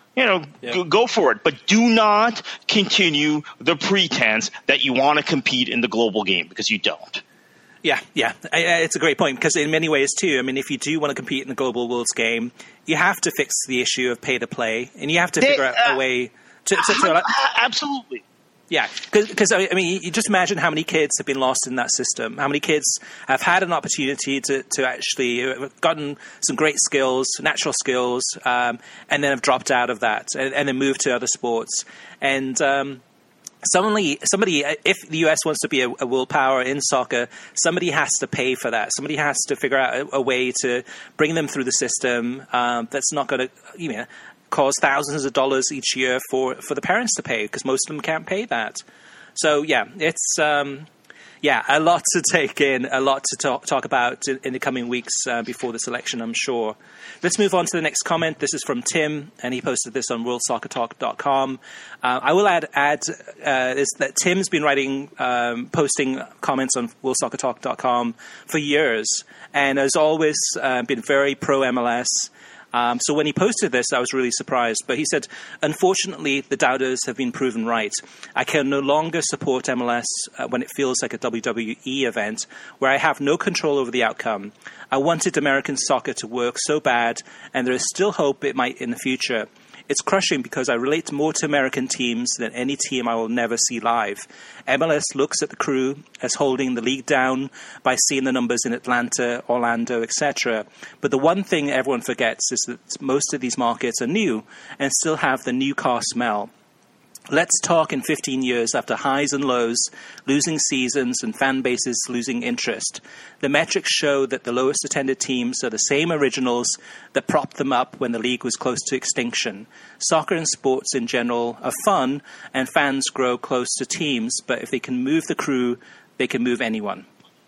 go for it. But do not continue the pretense that you want to compete in the global game, because you don't. Yeah, it's a great point, because in many ways too, I mean, if you do want to compete in the global world's game, you have to fix the issue of pay to play, and you have to figure out a way to absolutely. Yeah, because I mean, you just imagine how many kids have been lost in that system. How many kids have had an opportunity to actually gotten some great skills, natural skills, and then have dropped out of that and then moved to other sports. And somebody, if the US wants to be a world power in soccer, somebody has to pay for that. Somebody has to figure out a way to bring them through the system that's not going to, cost thousands of dollars each year for the parents to pay, because most of them can't pay that. So it's a lot to take in, a lot to talk about in the coming weeks before this election, I'm sure. Let's move on to the next comment. This is from Tim, and he posted this on worldsoccertalk.com. I will add is that Tim's been posting comments on worldsoccertalk.com for years, and has always been very pro MLS. So when he posted this, I was really surprised. But he said, unfortunately, the doubters have been proven right. I can no longer support MLS when it feels like a WWE event where I have no control over the outcome. I wanted American soccer to work so bad, and there is still hope it might in the future. It's crushing because I relate more to American teams than any team I will never see live. MLS looks at the Crew as holding the league down by seeing the numbers in Atlanta, Orlando, etc. But the one thing everyone forgets is that most of these markets are new and still have the new car smell. Let's talk in 15 years after highs and lows, losing seasons and fan bases losing interest. The metrics show that the lowest attended teams are the same originals that propped them up when the league was close to extinction. Soccer and sports in general are fun, and fans grow close to teams, but if they can move the Crew, they can move anyone.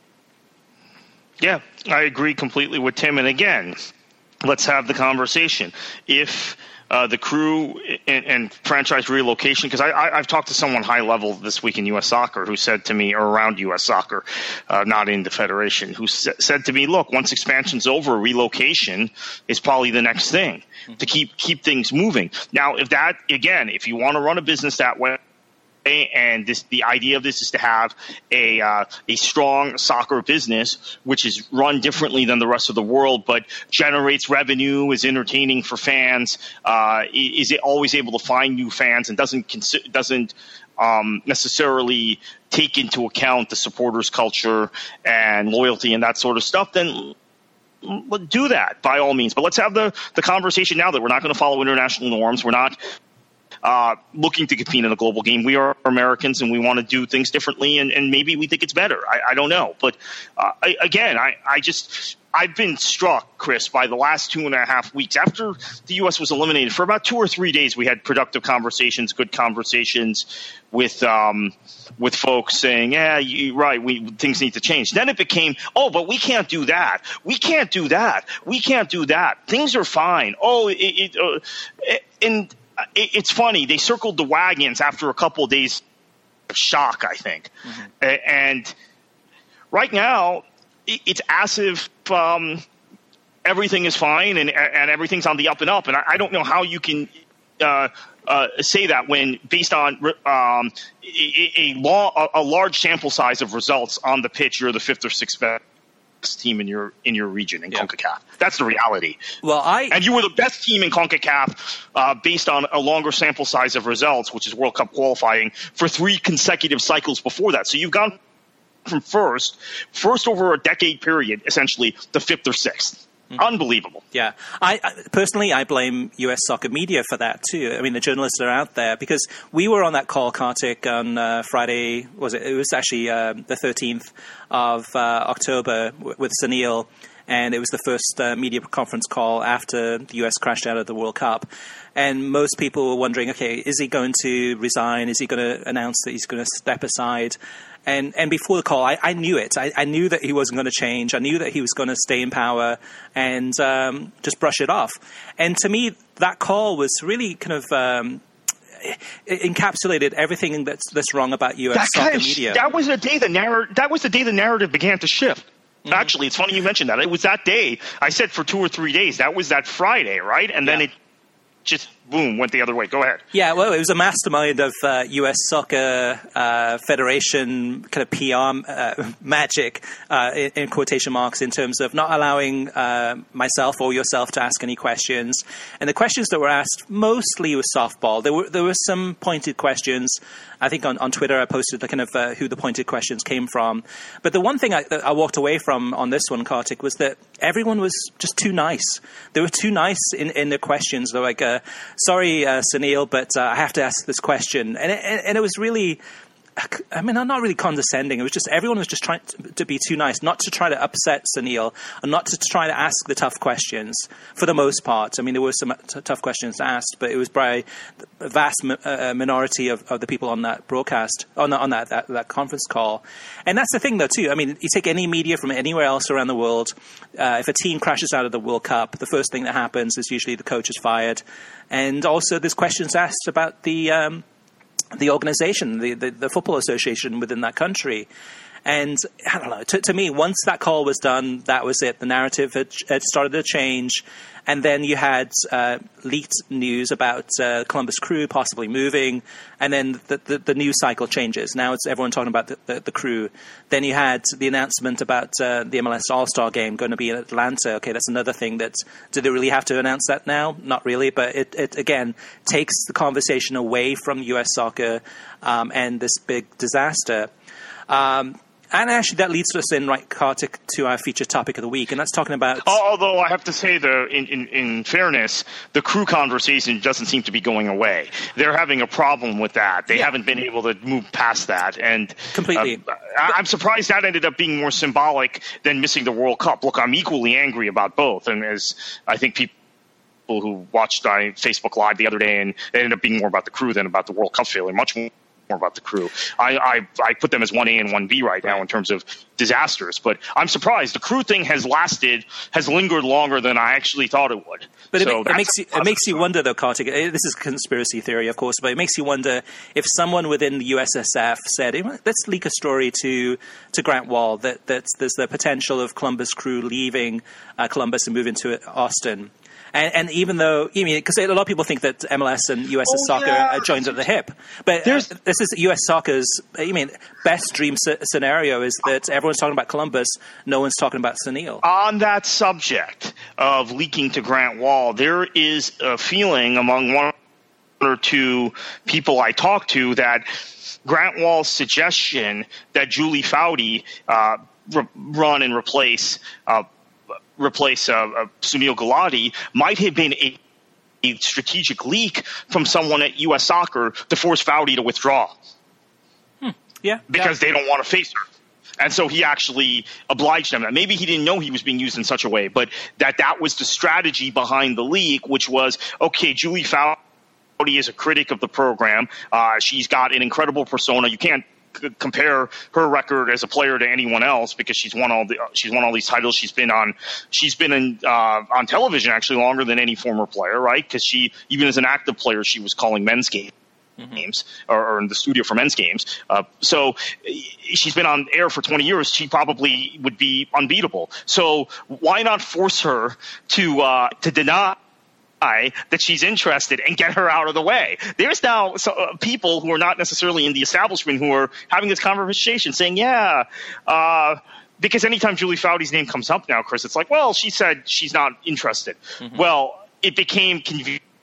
Yeah, I agree completely with Tim. And again, let's have the conversation. If the Crew and franchise relocation, because I've talked to someone high level this week in U.S. Soccer who said to me, or around U.S. Soccer, not in the Federation, who said to me, look, once expansion's over, relocation is probably the next thing to keep things moving. Now, if you want to run a business that way, and the idea of this is to have a strong soccer business, which is run differently than the rest of the world, but generates revenue, is entertaining for fans, is it always able to find new fans, and doesn't necessarily take into account the supporters' culture and loyalty and that sort of stuff, then do that by all means. But let's have the conversation now that we're not going to follow international norms. We're not looking to compete in a global game. We are Americans, and we want to do things differently, and maybe we think it's better. I don't know. But I've been struck, Chris, by the last 2.5 weeks. After the U.S. was eliminated, for about 2 or 3 days, we had productive conversations, good conversations with folks saying, yeah, you're right, things need to change. Then it became, oh, but we can't do that. We can't do that. We can't do that. Things are fine. It's funny. They circled the wagons after a couple of days of shock, I think. Mm-hmm. And right now, it's as if everything is fine and everything's on the up and up. And I don't know how you can say that when based on a large sample size of results on the pitch, you're the 5th or 6th best team in your region in CONCACAF. That's the reality. And you were the best team in CONCACAF based on a longer sample size of results, which is World Cup qualifying, for 3 consecutive cycles before that. So you've gone from first over a decade period, essentially, to 5th or 6th. Unbelievable. Yeah. I personally, I blame U.S. soccer media for that, too. I mean, the journalists are out there because we were on that call, Kartik, on Friday. It was actually the 13th of October with Sunil. And it was the first media conference call after the U.S. crashed out of the World Cup. And most people were wondering, okay, is he going to resign? Is he going to announce that he's going to step aside? And before the call, I knew it. I knew that he wasn't going to change. I knew that he was going to stay in power and just brush it off. And to me, that call was really kind of it encapsulated everything that's wrong about U.S. soccer media. That was the day the narrative began to shift. Mm-hmm. Actually, it's funny you mentioned that. It was that day. I said for 2 or 3 days. That was that Friday, right? And then it just, boom, went the other way. Go ahead. Yeah, well, it was a mastermind of U.S. Soccer Federation kind of PR magic, in quotation marks, in terms of not allowing myself or yourself to ask any questions. And the questions that were asked mostly was softball. There were some pointed questions. I think on Twitter I posted the kind of who the pointed questions came from. But the one thing I walked away from on this one, Kartik, was that everyone was just too nice. They were too nice in their questions. They're like, sorry, Sunil, but I have to ask this question. And it was really, I mean, I'm not really condescending. It was just everyone was just trying to be too nice, not to try to upset Sunil and not to try to ask the tough questions for the most part. I mean, there were some tough questions asked, but it was by a vast minority of the people on that broadcast, on that conference call. And that's the thing, though, too. I mean, you take any media from anywhere else around the world, if a team crashes out of the World Cup, the first thing that happens is usually the coach is fired. And also there's questions asked about the organization, the football association within that country. And I don't know, to me, once that call was done, that was it. The narrative had started to change. And then you had leaked news about Columbus Crew possibly moving. And then the news cycle changes. Now it's everyone talking about the Crew. Then you had the announcement about the MLS All-Star Game going to be in Atlanta. Okay, that's another thing do they really have to announce that now? Not really, but it again takes the conversation away from U.S. soccer and this big disaster. And actually, that leads us in, right, Kartik, to our feature topic of the week, and that's talking about... Although I have to say, in fairness, the Crew conversation doesn't seem to be going away. They're having a problem with that. They haven't been able to move past that. And completely. I'm surprised that ended up being more symbolic than missing the World Cup. Look, I'm equally angry about both, and as I think people who watched my Facebook Live the other day, and it ended up being more about the Crew than about the World Cup failure, much more about the Crew. I put them as 1A and 1B right now in terms of disasters, but I'm surprised the Crew thing has lingered longer than I actually thought it would. But it makes you wonder, though, Kartik. This is conspiracy theory, of course, but it makes you wonder if someone within the USSF said, "Let's leak a story to Grant Wall that there's the potential of Columbus Crew leaving Columbus and moving to Austin." And even though, because a lot of people think that MLS and US soccer are joined at the hip, but this is US soccer's, best dream scenario is that everyone's talking about Columbus, no one's talking about Sunil. On that subject of leaking to Grant Wall, there is a feeling among one or two people I talked to that Grant Wall's suggestion that Julie Foudy run and replace Sunil Gulati might have been a strategic leak from someone at U.S. Soccer to force Foudy to withdraw. Because they don't want to face her. And so he actually obliged them. Maybe he didn't know he was being used in such a way, but that was the strategy behind the leak, which was, okay, Julie Foudy is a critic of the program. She's got an incredible persona. You can't compare her record as a player to anyone else because she's won all these titles. She's been on television actually longer than any former player, right? Because she, even as an active player, she was calling men's games. Or in the studio for men's games. So she's been on air for 20 years. She probably would be unbeatable. So why not force her to deny that she's interested and get her out of the way? There's now people who are not necessarily in the establishment who are having this conversation saying, because anytime Julie Foudy's name comes up now, Chris, it's like, well, she said she's not interested. Well, it became convenient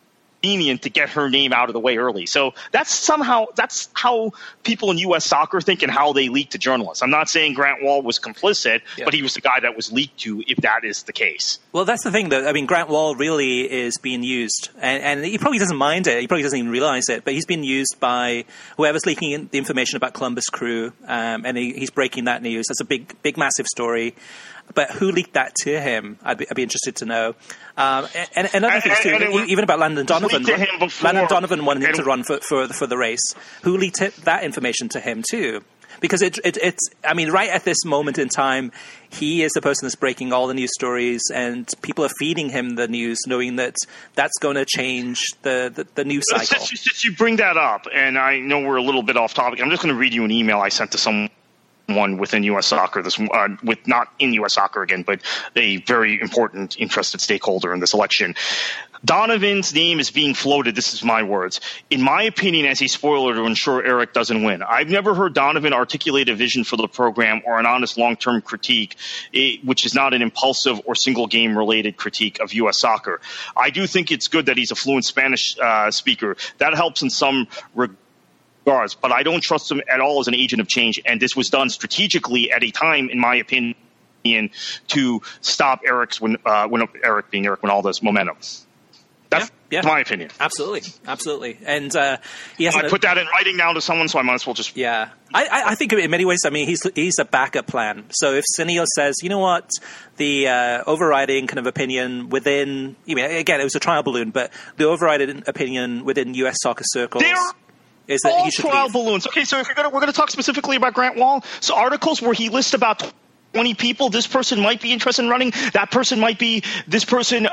convenient to get her name out of the way early. So that's how people in U.S. soccer think and how they leak to journalists. I'm not saying Grant Wahl was complicit, but he was the guy that was leaked to, if that is the case. Well, that's the thing, though. I mean, Grant Wahl really is being used, and he probably doesn't mind it. He probably doesn't even realize it, but he's being used by whoever's leaking the information about Columbus Crew, and he's breaking that news. That's a big, massive story. But who leaked that to him? I'd be interested to know. And other things too, even about Landon Donovan. Landon Donovan wanted to run for the race. Who leaked that information to him too? Because it's I mean, right at this moment in time, he is the person that's breaking all the news stories, and people are feeding him the news, knowing that that's going to change the news cycle. Since you bring that up, and I know we're a little bit off topic, I'm just going to read you an email I sent to someone within U.S. Soccer, with not in U.S. Soccer again, but a very important interested stakeholder in this election. Donovan's name is being floated, this is my words, in my opinion, as a spoiler to ensure Eric doesn't win. I've never heard Donovan articulate a vision for the program or an honest long-term critique, which is not an impulsive or single-game-related critique of U.S. soccer. I do think it's good that he's a fluent Spanish speaker. That helps in some regards, but I don't trust him at all as an agent of change, and this was done strategically at a time, in my opinion, to stop Eric Wynalda's momentum. That's my opinion. Absolutely. And I put that in writing now to someone, so I might as well just... Yeah. I think in many ways, I mean, he's a backup plan. So if Sunil says, you know what, the overriding kind of opinion within... again, it was a trial balloon, but the overriding opinion within U.S. soccer circles... is that he should trial leave. Balloons. Okay, so we're going to talk specifically about Grant Wahl. So articles where he lists about 20 people, this person might be interested in running, that person might be, this person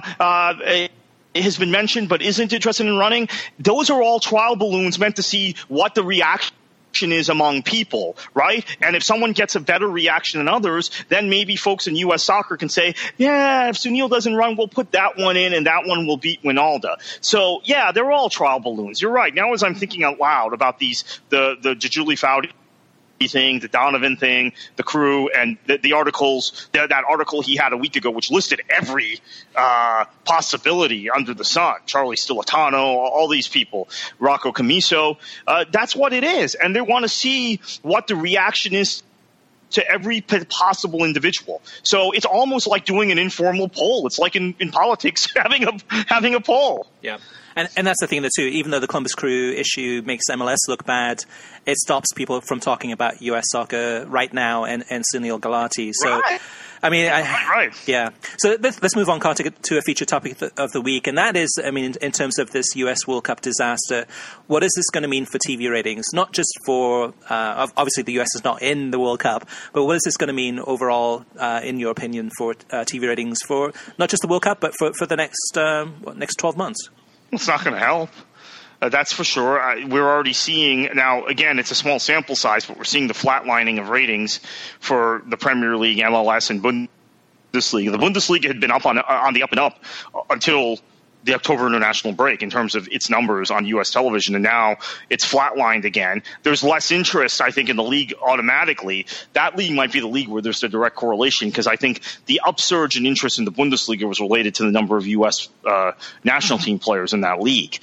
has been mentioned but isn't interested in running. Those are all trial balloons meant to see what the reaction is among people, right? And if someone gets a better reaction than others, then maybe folks in U.S. soccer can say, yeah, if Sunil doesn't run, we'll put that one in and that one will beat Wynalda. So, yeah, they're all trial balloons. You're right. Now as I'm thinking out loud about the Julie Foudy thing, the Donovan thing, the Crew, and the articles, that article he had a week ago, which listed every possibility under the sun, Charlie Stilitano, all these people, Rocco Camiso, that's what it is. And they want to see what the reaction is to every possible individual. So it's almost like doing an informal poll. It's like in politics having a poll. Yeah. And that's the thing, too. Even though the Columbus Crew issue makes MLS look bad, it stops people from talking about U.S. soccer right now and Sunil Gulati. So, right. I mean, right. Yeah. So let's move on, Kartik, to a feature topic of the week, and that is, I mean, in terms of this U.S. World Cup disaster, what is this going to mean for TV ratings? Not just for obviously the U.S. is not in the World Cup, but what is this going to mean overall, in your opinion, for TV ratings for not just the World Cup, but for the next 12 months? It's not going to help. That's for sure. We're already seeing now, again, it's a small sample size, but we're seeing the flatlining of ratings for the Premier League, MLS, and Bundesliga. The Bundesliga had been up on the up and up until the October international break in terms of its numbers on U.S. television, and now it's flatlined again. There's less interest, I think, in the league automatically. That league might be the league where there's a direct correlation, because I think the upsurge in interest in the Bundesliga was related to the number of U.S. National team players in that league.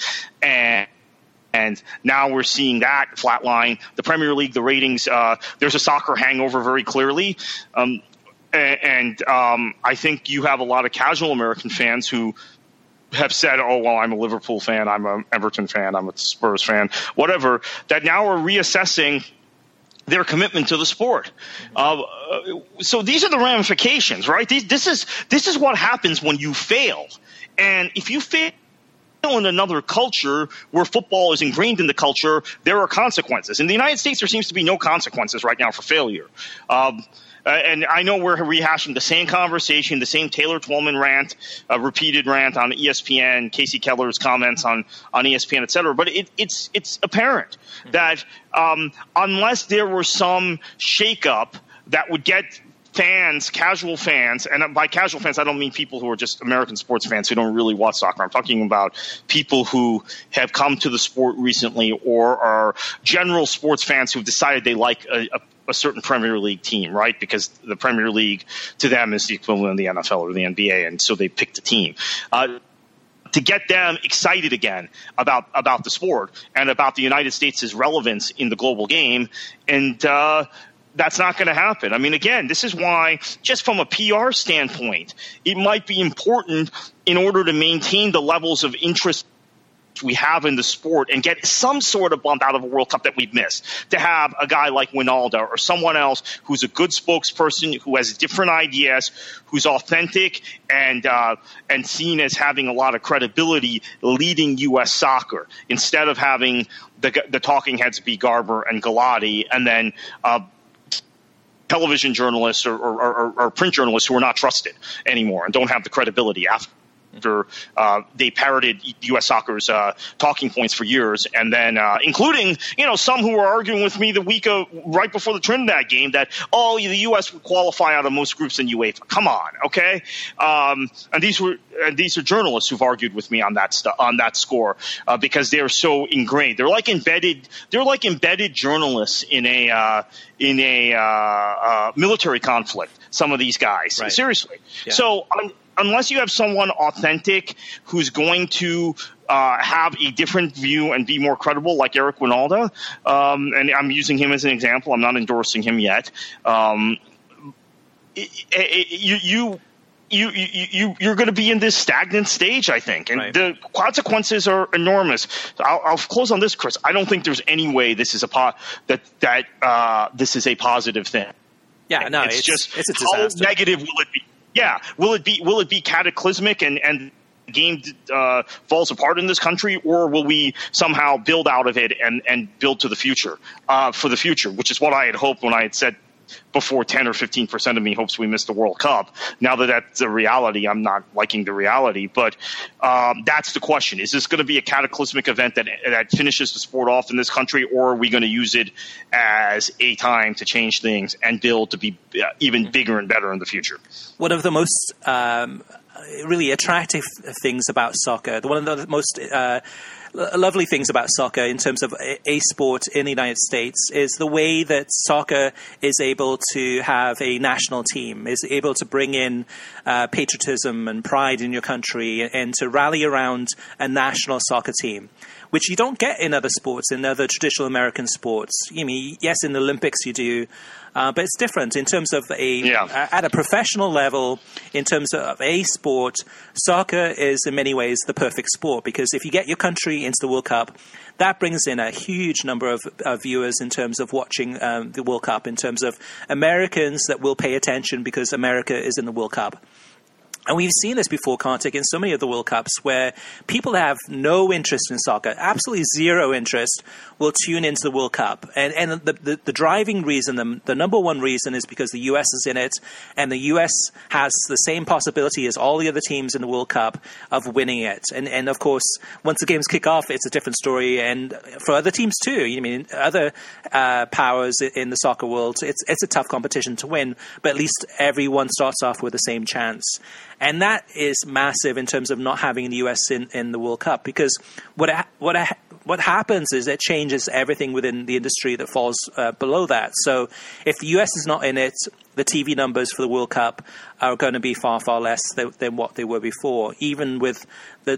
And now we're seeing that flatline. The Premier League, the ratings, there's a soccer hangover very clearly. I think you have a lot of casual American fans who have said, oh, well, I'm a Liverpool fan, I'm an Everton fan, I'm a Spurs fan, whatever, that now are reassessing their commitment to the sport. So these are the ramifications, right? This is what happens when you fail. And if you fail in another culture where football is ingrained in the culture, there are consequences. In the United States, there seems to be no consequences right now for failure. And I know we're rehashing the same conversation, the same Taylor Twellman rant, repeated rant on ESPN, Casey Keller's comments on ESPN, et cetera. But it's apparent that unless there were some shakeup that would get fans, casual fans, and by casual fans, I don't mean people who are just American sports fans who don't really watch soccer. I'm talking about people who have come to the sport recently or are general sports fans who've decided they like a certain Premier League team, right? Because the Premier League to them is the equivalent of the NFL or the NBA, and so they picked a team. to get them excited again about the sport and about the United States' relevance in the global game. And that's not going to happen. I mean, again, this is why, just from a PR standpoint, it might be important in order to maintain the levels of interest we have in the sport and get some sort of bump out of a World Cup that we've missed, to have a guy like Wijnaldum or someone else who's a good spokesperson, who has different ideas, who's authentic and seen as having a lot of credibility leading U.S. soccer, instead of having the talking heads be Garber and Galati, and then television journalists or print journalists who are not trusted anymore and don't have the credibility after they parroted U.S. soccer's talking points for years, and then including some who were arguing with me the week right before the Trinidad game that the U.S. would qualify out of most groups in UEFA. Come on, okay? And these are journalists who've argued with me on that score because they're so ingrained. They're like embedded journalists in a military conflict. Some of these guys, right. Seriously. Yeah. So. Unless you have someone authentic who's going to have a different view and be more credible, like Eric Wijnaldum, and I'm using him as an example. I'm not endorsing him yet. You're going to be in this stagnant stage, I think, and right. The consequences are enormous. I'll close on this, Chris. I don't think there's any way this is this is a positive thing. Yeah, no, it's a disaster. How negative will it be? Yeah, will it be cataclysmic and the game falls apart in this country, or will we somehow build out of it and build to the future for the future, which is what I had hoped when I had said before 10 or 15% of me hopes we miss the World Cup. Now that that's the reality, I'm not liking the reality, but that's the question. Is this going to be a cataclysmic event that finishes the sport off in this country, or are we going to use it as a time to change things and build to be even bigger and better in the future? One of the most really attractive things about soccer, one of the most lovely things about soccer in terms of a sport in the United States, is the way that soccer is able to have a national team, is able to bring in patriotism and pride in your country and to rally around a national soccer team, which you don't get in other sports, in other traditional American sports. I mean, yes, in the Olympics you do, but it's different in terms of at a professional level. In terms of a sport, soccer is in many ways the perfect sport, because if you get your country into the World Cup, that brings in a huge number of viewers in terms of watching the World Cup, in terms of Americans that will pay attention because America is in the World Cup. And we've seen this before, Kartik, in so many of the World Cups where people have no interest in soccer, absolutely zero interest, will tune into the World Cup. And the driving reason, the number one reason, is because the U.S. is in it, and the U.S. has the same possibility as all the other teams in the World Cup of winning it. And of course, once the games kick off, it's a different story. And for other teams too, I mean, other powers in the soccer world, it's a tough competition to win, but at least everyone starts off with the same chance. And that is massive in terms of not having the U.S. in the World Cup, because what happens is it changes everything within the industry that falls below that. So if the U.S. is not in it, the TV numbers for the World Cup are going to be far, far less than what they were before, even with the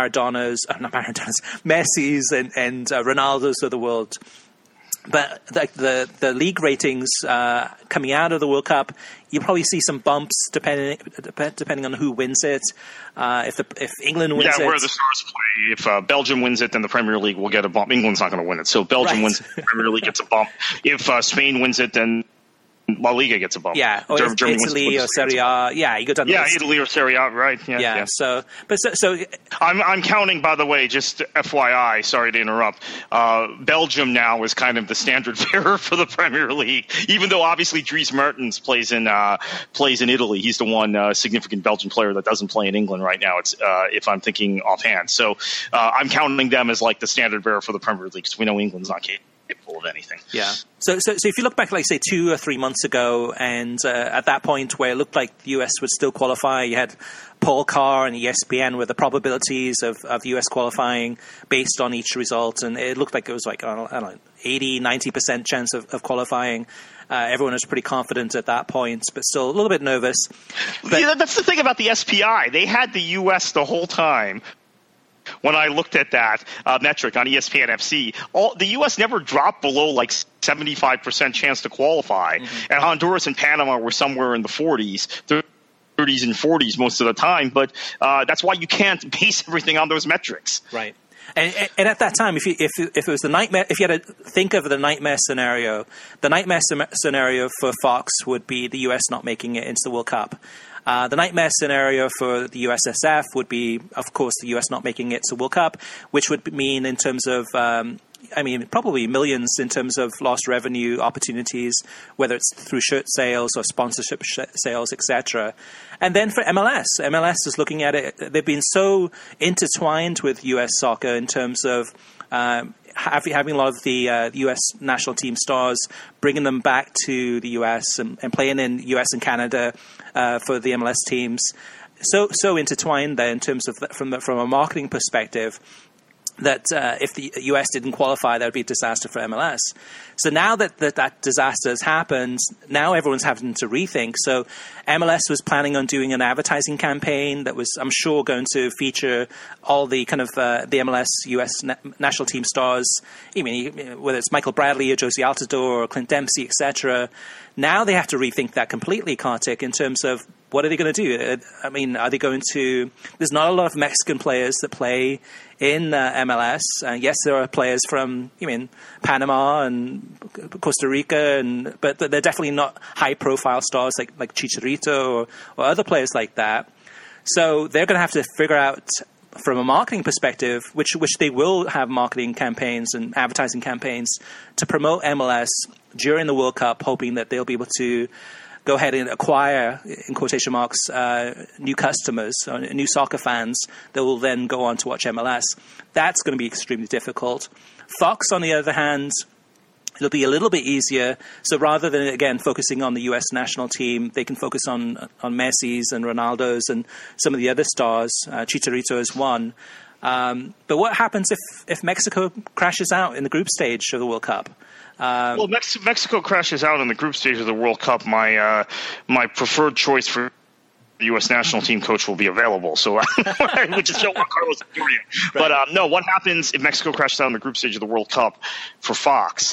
Messis and Ronaldos of the world. But the league ratings coming out of the World Cup, you'll probably see some bumps depending on who wins it. If England wins it, where the stars play. If Belgium wins it, then the Premier League will get a bump. England's not going to win it, so Belgium wins it, the Premier League gets a bump. If Spain wins it, then La Liga gets a bump. Yeah, or Italy or Serie A. Yeah, you go down. Yeah, Italy or Serie A, right? Yeah. So I'm counting. By the way, just FYI, sorry to interrupt. Belgium now is kind of the standard bearer for the Premier League, even though obviously Dries Mertens plays in Italy. He's the one significant Belgian player that doesn't play in England right now. It's if I'm thinking offhand. So I'm counting them as like the standard bearer for the Premier League, because we know England's not capable of anything. Yeah. So if you look back, like say 2 or 3 months ago, and at that point where it looked like the US would still qualify, you had Paul Carr and ESPN with the probabilities of the US qualifying based on each result, and it looked like it was like, I don't know, 80-90% chance of qualifying. Everyone was pretty confident at that point, but still a little bit nervous. But that's the thing about the SPI. They had the US the whole time when I looked at that metric on ESPN FC, the U.S. never dropped below like 75% chance to qualify, and Honduras and Panama were somewhere in the 40s. 30s and 40s most of the time, but that's why you can't base everything on those metrics. Right. And at that time, if it was the nightmare, if you had to think of the nightmare scenario for Fox would be the U.S. not making it into the World Cup. The nightmare scenario for the USSF would be, of course, the U.S. not making it to the World Cup, which would mean in terms of probably millions in terms of lost revenue opportunities, whether it's through shirt sales or sponsorship sales, etc. And then for MLS is looking at it. They've been so intertwined with U.S. soccer in terms of having a lot of the U.S. national team stars, bringing them back to the U.S. and playing in U.S. and Canada for the MLS teams. So intertwined there in terms of from a marketing perspective, that if the U.S. didn't qualify, that would be a disaster for MLS. So now that disaster has happened, now everyone's having to rethink. So MLS was planning on doing an advertising campaign that was, I'm sure, going to feature all the kind of the MLS U.S. national team stars, whether it's Michael Bradley or Josie Altidore or Clint Dempsey, etc. Now they have to rethink that completely, Kartik, in terms of what are they going to do? Are they going to – there's not a lot of Mexican players that play in MLS. Yes, there are players from Panama and Costa Rica, but they're definitely not high-profile stars like Chicharito or other players like that. So they're going to have to figure out from a marketing perspective, which they will have marketing campaigns and advertising campaigns to promote MLS during the World Cup, hoping that they'll be able to go ahead and acquire, in quotation marks, new customers, new soccer fans that will then go on to watch MLS. That's going to be extremely difficult. Fox, on the other hand, it'll be a little bit easier. So rather than, again, focusing on the U.S. national team, they can focus on Messi's and Ronaldo's and some of the other stars. Chicharito is one. But what happens if Mexico crashes out in the group stage of the World Cup? Well, Mexico crashes out in the group stage of the World Cup. My preferred choice for the U.S. national team coach will be available, so which is Juan Carlos Osorio. Right. But no, what happens if Mexico crashes out in the group stage of the World Cup for Fox?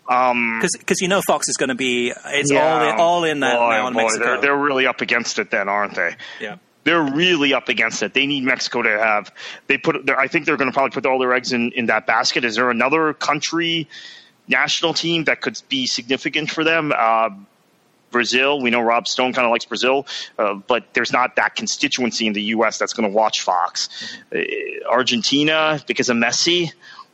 Because Fox is going to be all in that now in Mexico. They're really up against it then, aren't they? Yeah. They're really up against it. They need Mexico to have. I think they're going to probably put all their eggs in that basket. Is there another country national team that could be significant for them? Brazil. We know Rob Stone kind of likes Brazil, but there's not that constituency in the U.S. that's going to watch Fox. Argentina, because of Messi.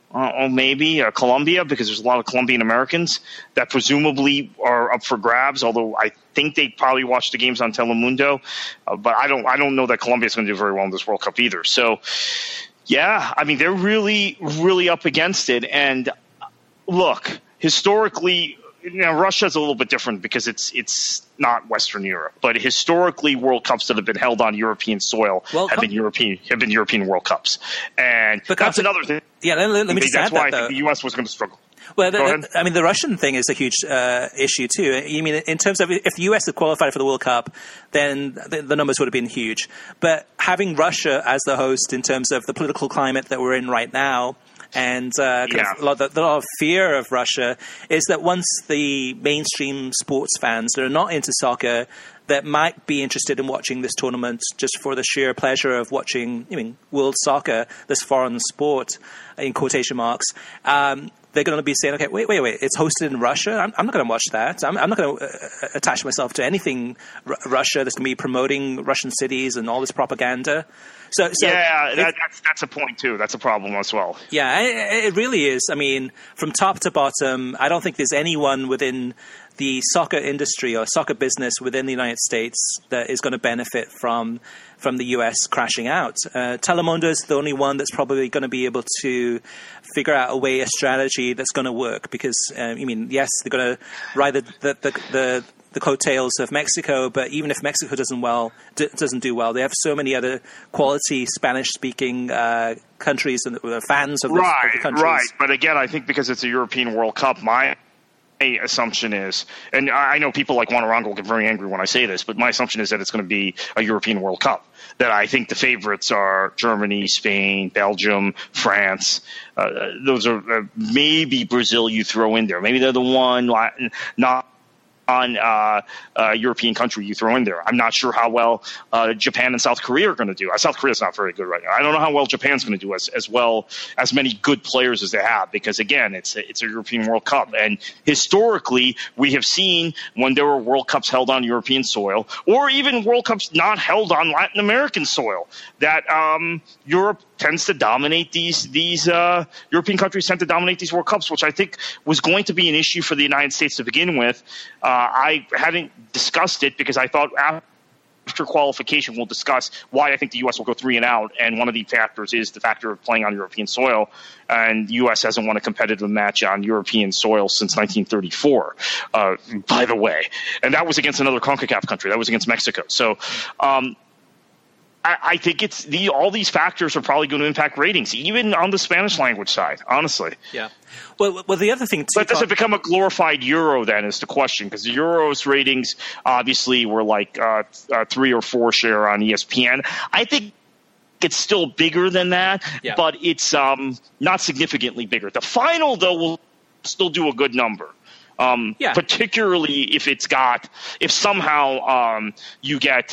Maybe Colombia, because there's a lot of Colombian Americans that presumably are up for grabs. Although I think they probably watch the games on Telemundo, but I don't know that Colombia is going to do very well in this World Cup either. So, yeah, they're really, really up against it. And look, historically, Russia's a little bit different because it's not Western Europe, but historically, World Cups that have been held on European soil have been European World Cups, and that's another thing. Yeah, let me just that's add why that, I think the U.S. was going to struggle. Well, the Russian thing is a huge issue too. In terms of if the U.S. had qualified for the World Cup, then the numbers would have been huge. But having Russia as the host, in terms of the political climate that we're in right now, and a lot of fear of Russia is that once the mainstream sports fans that are not into soccer that might be interested in watching this tournament just for the sheer pleasure of watching world soccer, this foreign sport, in quotation marks, they're going to be saying, okay, wait, it's hosted in Russia? I'm not going to watch that. I'm not going to attach myself to anything Russia that's going to be promoting Russian cities and all this propaganda. So that's a point too. That's a problem as well. Yeah, it really is. From top to bottom, I don't think there's anyone within the soccer industry or soccer business within the United States that is going to benefit from the U.S. crashing out. Telemundo is the only one that's probably going to be able to figure out a strategy that's going to work because, yes, they're going to ride the coattails of Mexico, but even if Mexico doesn't do well, they have so many other quality Spanish-speaking countries and fans of the countries. Right. But again, I think because it's a European World Cup, my assumption is, and I know people like Wanarongo will get very angry when I say this, but my assumption is that it's going to be a European World Cup. That I think the favorites are Germany, Spain, Belgium, France. Those are maybe Brazil you throw in there. Maybe they're the one not on European country you throw in there. I'm not sure how well Japan and South Korea are going to do. South Korea is not very good right now. I don't know how well Japan's going to do as well as many good players as they have, because again, it's a European World Cup, and historically we have seen when there were World Cups held on European soil, or even World Cups not held on Latin American soil, that Europe tends to dominate these European countries tend to dominate these World Cups, which I think was going to be an issue for the United States to begin with. I hadn't discussed it because I thought after qualification we'll discuss why I think the U.S. will go 3-and-out, and one of the factors is the factor of playing on European soil, and the U.S. hasn't won a competitive match on European soil since 1934, by the way, and that was against another CONCACAF country. That was against Mexico. So I think all these factors are probably going to impact ratings, even on the Spanish language side, honestly. Yeah. Well, the other thing too. But does it become a glorified Euro then is the question, because the Euros ratings obviously were like 3 or 4 share on ESPN. I think it's still bigger than that, but it's not significantly bigger. The final, though, will still do a good number. Particularly if somehow you get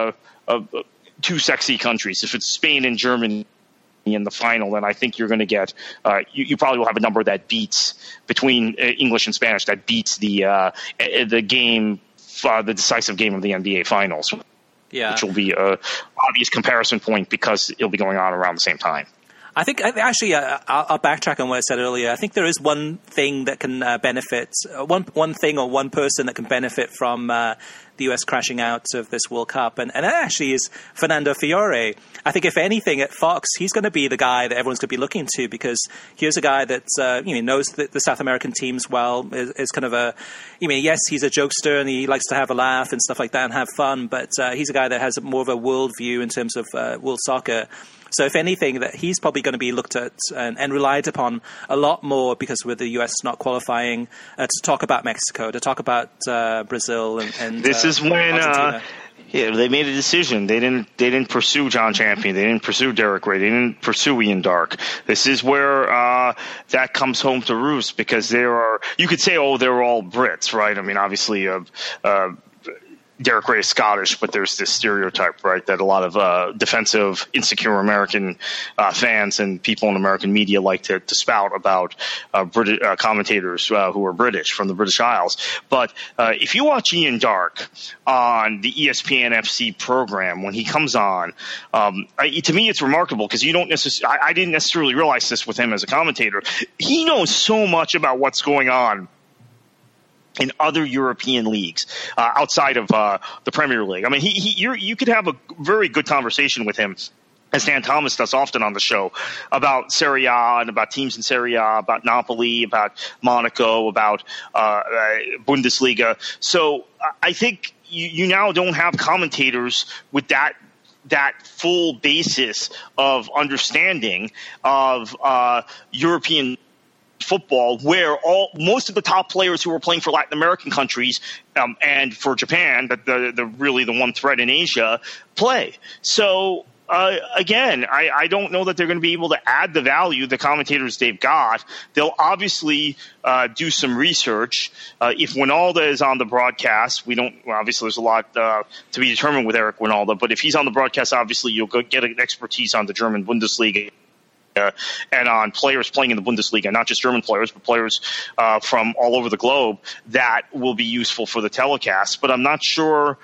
two sexy countries. If it's Spain and Germany in the final, then I think you're going to get you probably will have a number that beats, between English and Spanish, that beats the game, the decisive game of the NBA Finals, which will be an obvious comparison point because it'll be going on around the same time. I think actually I'll backtrack on what I said earlier. I think there is one thing that can benefit one thing or one person that can benefit from the US crashing out of this World Cup, and that actually is Fernando Fiore. I think if anything at Fox, he's going to be the guy that everyone's going to be looking to, because here's a guy that knows the South American teams well. Is kind of yes, he's a jokester and he likes to have a laugh and stuff like that and have fun, but he's a guy that has more of a worldview in terms of world soccer. So if anything, that he's probably going to be looked at and relied upon a lot more, because with the U.S. not qualifying, to talk about Mexico, to talk about Brazil, and this is when they made a decision. They didn't pursue John Champion. They didn't pursue Derek Ray. They didn't pursue Ian Darke. This is where that comes home to roost, because you could say, they're all Brits, right? I mean, obviously, Derek Ray is Scottish, but there's this stereotype, right, that a lot of defensive, insecure American fans and people in American media like to spout about British commentators who are British, from the British Isles. But if you watch Ian Darke on the ESPN FC program when he comes on, to me it's remarkable, because you don't necessarily. I didn't necessarily realize this with him as a commentator. He knows so much about what's going on in other European leagues outside of the Premier League. I mean, you could have a very good conversation with him, as Dan Thomas does often on the show, about Serie A and about teams in Serie A, about Napoli, about Monaco, about Bundesliga. So I think you now don't have commentators with that full basis of understanding of European football, where most of the top players who are playing for Latin American countries and for Japan, the really the one threat in Asia, play. So again, I don't know that they're going to be able to add the value, the commentators they've got. They'll obviously do some research. If Winalda is on the broadcast, obviously there's a lot to be determined with Eric Winalda, but if he's on the broadcast, obviously you'll get an expertise on the German Bundesliga and on players playing in the Bundesliga, not just German players, but players from all over the globe, that will be useful for the telecast. But I'm not sure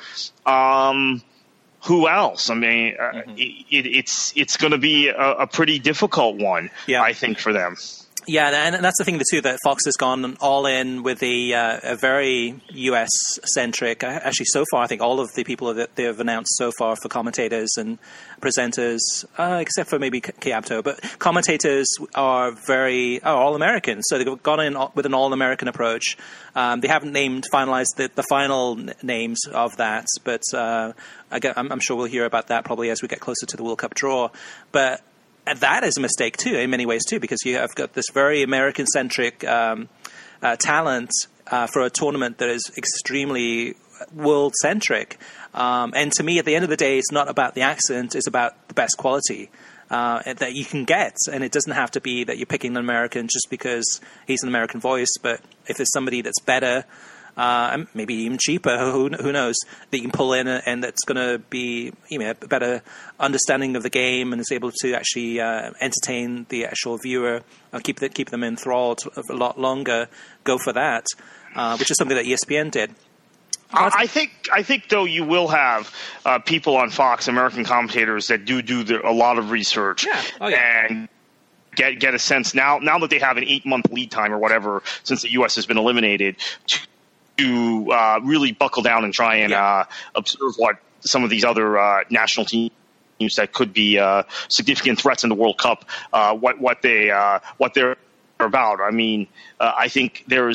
who else. I mean, it's going to be a pretty difficult one, I think, for them. Yeah, and that's the thing too, that Fox has gone all in with a very US-centric. Actually, so far, I think all of the people that they have announced so far for commentators and presenters, except for maybe Kiabto, but commentators are all American. So they've gone in with an all-American approach. They haven't finalized the final names of that, but I'm sure we'll hear about that probably as we get closer to the World Cup draw. But that is a mistake too, in many ways too, because you have got this very American-centric talent for a tournament that is extremely world-centric. And to me, at the end of the day, it's not about the accent, it's about the best quality that you can get. And it doesn't have to be that you're picking an American just because he's an American voice, but if there's somebody that's better, maybe even cheaper, who knows, that you can pull in and that's going to be a better understanding of the game and is able to actually entertain the actual viewer and keep them enthralled a lot longer, go for that, which is something that ESPN did. I think though you will have people on Fox, American commentators that do a lot of research and get a sense now that they have an 8-month lead time or whatever since the U.S. has been eliminated to really buckle down and try and observe what some of these other national teams that could be significant threats in the World Cup, what they're about. I mean, I think there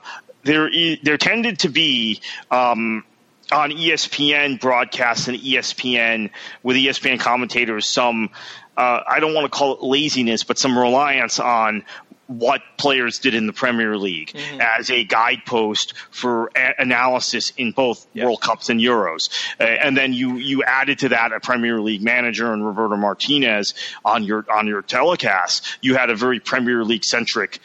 tended to be on ESPN broadcasts and ESPN with ESPN commentators some I don't want to call it laziness, but some reliance on what players did in the Premier League as a guidepost for analysis in both World Cups and Euros. And then you added to that a Premier League manager and Roberto Martinez on your telecast. You had a very Premier League centric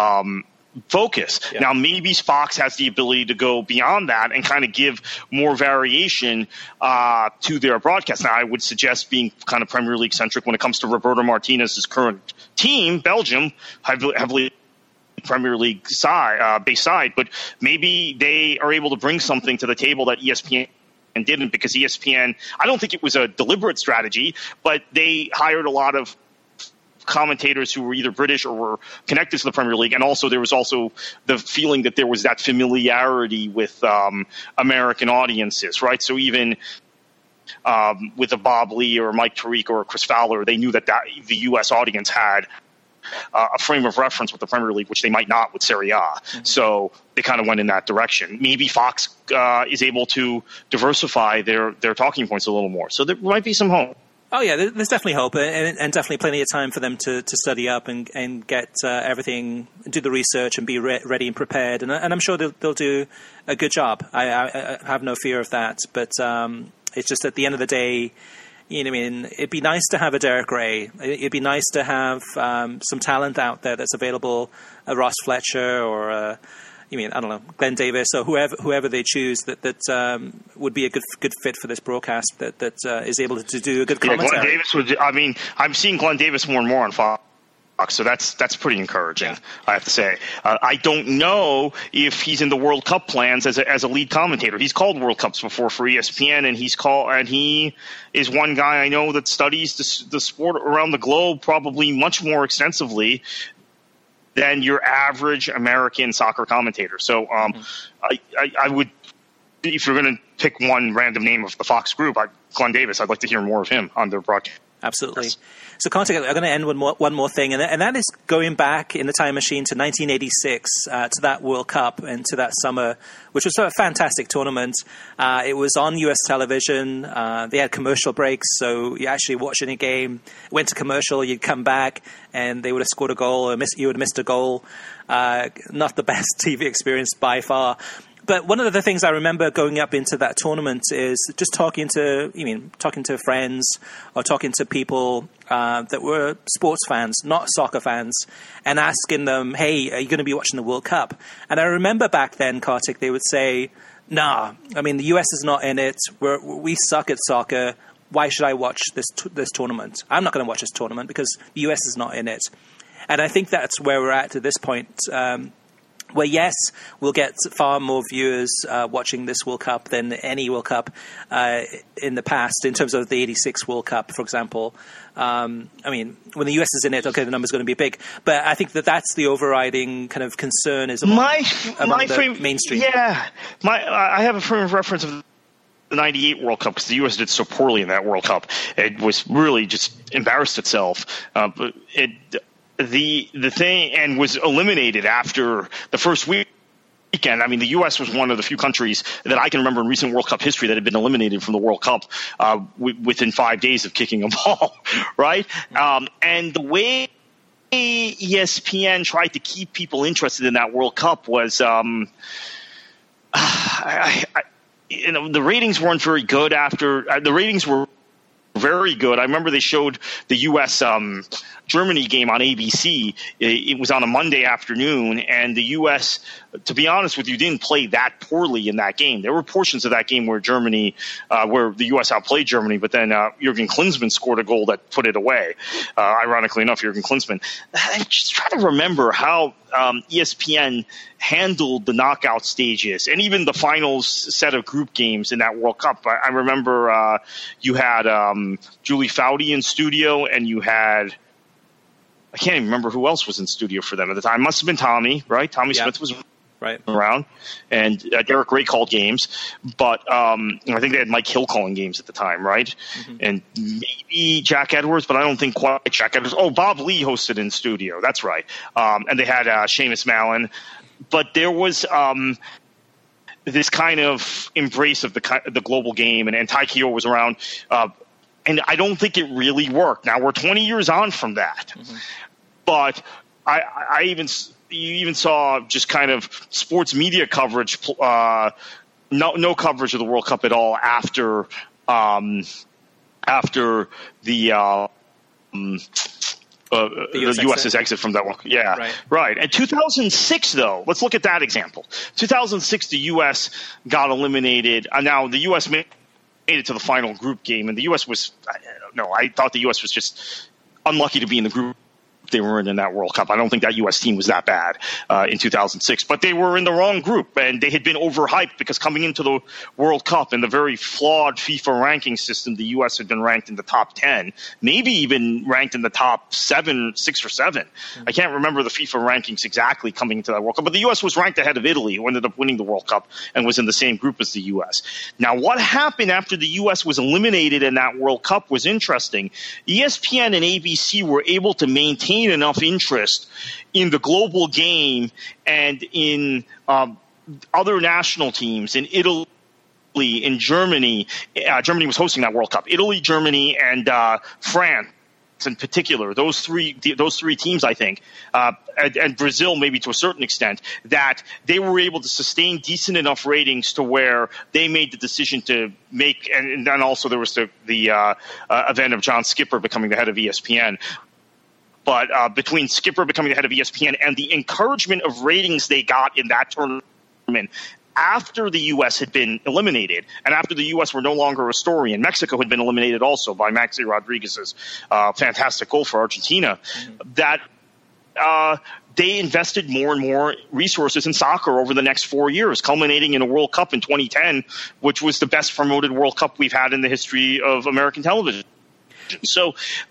focus. Yeah. Now, maybe Fox has the ability to go beyond that and kind of give more variation to their broadcast. Now, I would suggest being kind of Premier League centric when it comes to Roberto Martinez's current team, Belgium, heavily Premier League based side, but maybe they are able to bring something to the table that ESPN didn't, because ESPN, I don't think it was a deliberate strategy, but they hired a lot of commentators who were either British or were connected to the Premier League, and also there was also the feeling that there was that familiarity with American audiences, right? So even with a Bob Lee or Mike Tirico or Chris Fowler, they knew that the U.S. audience had a frame of reference with the Premier League, which they might not with Serie A. So they kind of went in that direction. Maybe Fox is able to diversify their talking points a little more. So there might be some hope. Oh, yeah, there's definitely hope and definitely plenty of time for them to study up and get everything, do the research and be ready and prepared. And I'm sure they'll do a good job. I have no fear of that. But it's just at the end of the day, you know, I mean, it'd be nice to have a Derek Ray. It'd be nice to have some talent out there that's available, a Ross Fletcher or I don't know, Glenn Davis or whoever they choose that would be a good fit for this broadcast that is able to do a good commentary. Glenn Davis I'm seeing Glenn Davis more and more on Fox, so that's pretty encouraging. I have to say. I don't know if he's in the World Cup plans as a lead commentator. He's called World Cups before for ESPN, and he is one guy I know that studies the sport around the globe probably much more extensively than your average American soccer commentator. So I would, if you're going to pick one random name of the Fox group, Glenn Davis, I'd like to hear more of him on their broadcast. Absolutely. Yes. So, Kartik, I'm going to end with one more thing, and that is going back in the time machine to 1986, to that World Cup and to that summer, which was a fantastic tournament. It was on U.S. television. They had commercial breaks, so you actually watching a game, went to commercial, you'd come back, and they would have scored a goal, or you would have missed a goal. Not the best TV experience by far. But one of the things I remember going up into that tournament is just talking to friends or talking to people that were sports fans, not soccer fans, and asking them, hey, are you going to be watching the World Cup? And I remember back then, Kartik, they would say, nah, I mean, the US is not in it. We suck at soccer. Why should I watch this tournament? I'm not going to watch this tournament because the US is not in it. And I think that's where we're at this point, where, yes, we'll get far more viewers watching this World Cup than any World Cup in the past, in terms of the 86 World Cup, for example. I mean, when the US is in it, okay, the number's going to be big. But I think that's the overriding kind of concern is among the mainstream. Yeah. I have a frame of reference of the 98 World Cup because the U.S. did so poorly in that World Cup. It was really just embarrassed itself. But the thing and was eliminated after the first weekend. I mean, the U.S. was one of the few countries that I can remember in recent World Cup history that had been eliminated from the World Cup within 5 days of kicking a ball, right? And the way ESPN tried to keep people interested in that World Cup was, the ratings weren't very good after the ratings were very good. I remember they showed the U.S. Germany game on ABC. It was on a Monday afternoon, and the U.S., to be honest with you, didn't play that poorly in that game. There were portions of that game where where the U.S. outplayed Germany, but then Jurgen Klinsmann scored a goal that put it away. Ironically enough, Jurgen Klinsmann. I just try to remember how ESPN handled the knockout stages and even the finals set of group games in that World Cup. I remember you had Julie Foudy in studio, and you had, I can't even remember who else was in studio for them at the time. It must have been Tommy, right? Tommy Smith was around, and Derek Ray called games, but I think they had Mike Hill calling games at the time, right? Mm-hmm. And maybe Jack Edwards, but I don't think quite Jack Edwards. Oh, Bob Lee hosted in studio. That's right. And they had Seamus Mallon, but there was this kind of embrace of the global game, and Ty Keogh was around, and I don't think it really worked. Now we're 20 years on from that, mm-hmm. But you even saw just kind of sports media coverage, no coverage of the World Cup at all after the U.S.'s exit from that one. Yeah, right. And 2006, though, let's look at that example. 2006, the U.S. got eliminated. Now, the U.S. made it to the final group game, and the U.S. was I thought the U.S. was just unlucky to be in the group they were in that World Cup. I don't think that U.S. team was that bad in 2006, but they were in the wrong group, and they had been overhyped because coming into the World Cup in the very flawed FIFA ranking system, the U.S. had been ranked in the top 10, maybe even ranked in the top 6 or 7. Mm-hmm. I can't remember the FIFA rankings exactly coming into that World Cup, but the U.S. was ranked ahead of Italy, who ended up winning the World Cup and was in the same group as the U.S. Now, what happened after the U.S. was eliminated in that World Cup was interesting. ESPN and ABC were able to maintain enough interest in the global game and in other national teams in Italy, in Germany. Germany was hosting that World Cup. Italy, Germany, and France in particular. Those three teams, I think, and Brazil maybe to a certain extent, that they were able to sustain decent enough ratings to where they made the decision to make. And then also there was the event of John Skipper becoming the head of ESPN. But between Skipper becoming the head of ESPN and the encouragement of ratings they got in that tournament after the U.S. had been eliminated and after the U.S. were no longer a story, and Mexico had been eliminated also by Maxi Rodriguez's fantastic goal for Argentina, mm-hmm. that they invested more and more resources in soccer over the next 4 years, culminating in a World Cup in 2010, which was the best promoted World Cup we've had in the history of American television. So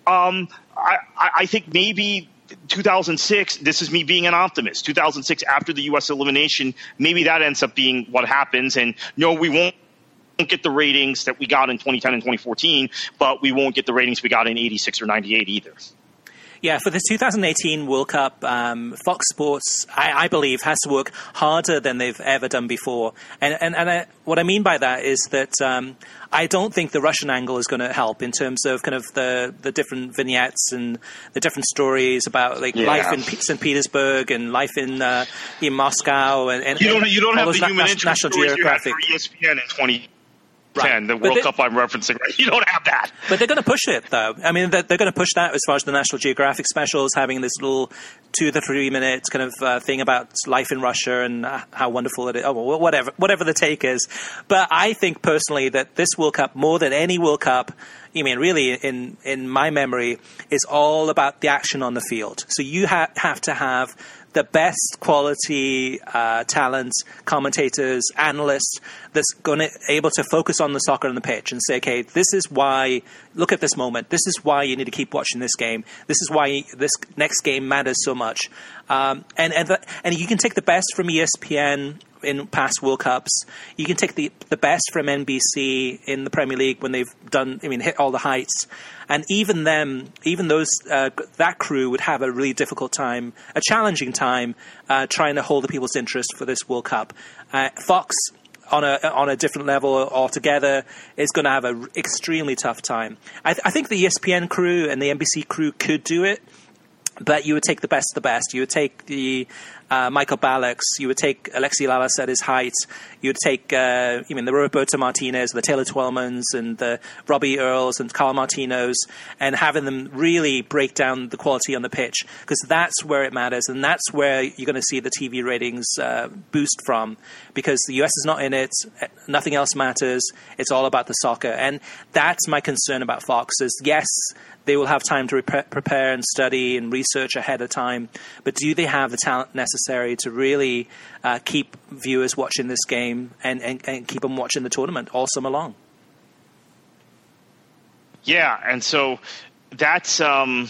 I think maybe 2006, this is me being an optimist, 2006 after the U.S. elimination, maybe that ends up being what happens. And no, we won't get the ratings that we got in 2010 and 2014, but we won't get the ratings we got in 86 or 98 either. Yeah, for the 2018 World Cup, Fox Sports, I believe, has to work harder than they've ever done before. And what I mean by that is that I don't think the Russian angle is going to help in terms of kind of the different vignettes and the different stories about life in St. Petersburg and life in Moscow and you don't have the human interest National Geographic you had for ESPN in 2010, the World Cup I'm referencing. Right? You don't have that. But they're going to push it, though. I mean, they're going to push that as far as the National Geographic specials, having this little 2 to 3 minute kind of thing about life in Russia and how wonderful it is. Oh, well, whatever the take is. But I think personally that this World Cup, more than any World Cup, I mean, really, in my memory, is all about the action on the field. So you have to have the best quality talent, commentators, analysts that's able to focus on the soccer on the pitch and say, okay, this is why, look at this moment. This is why you need to keep watching this game. This is why this next game matters so much. And you can take the best from ESPN in past World Cups. You can take the best from NBC in the Premier League when they've hit all the heights. And even those that crew would have a really difficult time, a challenging time, trying to hold the people's interest for this World Cup. Fox, on a different level altogether, is going to have an extremely tough time. I think the ESPN crew and the NBC crew could do it. But you would take the best of the best. You would take the Michael Ballocks. You would take Alexi Lalas at his height. You would take even the Roberto Martinez, the Taylor Twellmans, and the Robbie Earls and Carl Martinos, and having them really break down the quality on the pitch, because that's where it matters, and that's where you're going to see the TV ratings boost from, because the US is not in it. Nothing else matters. It's all about the soccer. And that's my concern about Fox is, yes, they will have time to prepare and study and research ahead of time, but do they have the talent necessary to really keep viewers watching this game and keep them watching the tournament all summer long? Yeah, and so that's a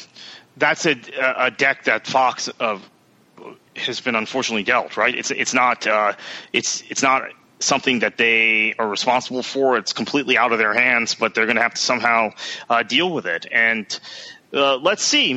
deck that Fox has been unfortunately dealt. Right? It's not something that they are responsible for. It's completely out of their hands, but they're going to have to somehow deal with it. And let's see,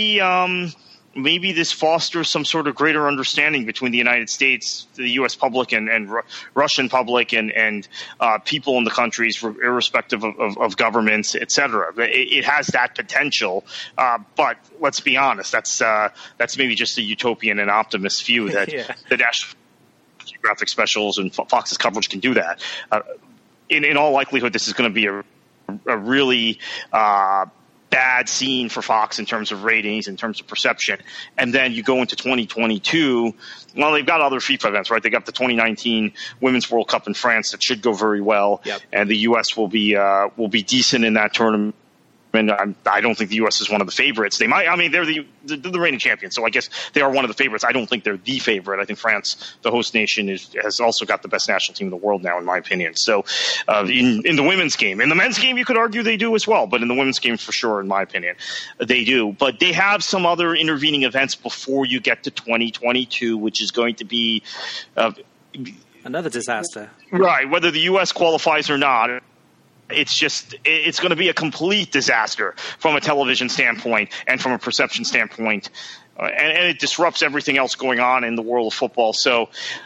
maybe this fosters some sort of greater understanding between the United States, the U.S. public, and Russian public, and people in the countries, irrespective of governments, etc. It has that potential, but let's be honest, that's maybe just a utopian and optimist view that the national Geographic specials and Fox's coverage can do that. In all likelihood, this is going to be a really bad scene for Fox in terms of ratings, in terms of perception. And then you go into 2022. Well, they've got other FIFA events, right? They got the 2019 Women's World Cup in France that should go very well, and the U.S. will be decent in that tournament. And I don't think the U.S. is one of the favorites. They might. I mean, they're the reigning champions, so I guess they are one of the favorites. I don't think they're the favorite. I think France, the host nation, has also got the best national team in the world now, in my opinion. So, in the women's game, in the men's game, you could argue they do as well, but in the women's game, for sure, in my opinion, they do. But they have some other intervening events before you get to 2022, which is going to be another disaster. Right, whether the U.S. qualifies or not. It's going to be a complete disaster from a television standpoint and from a perception standpoint. And it disrupts everything else going on in the world of football. So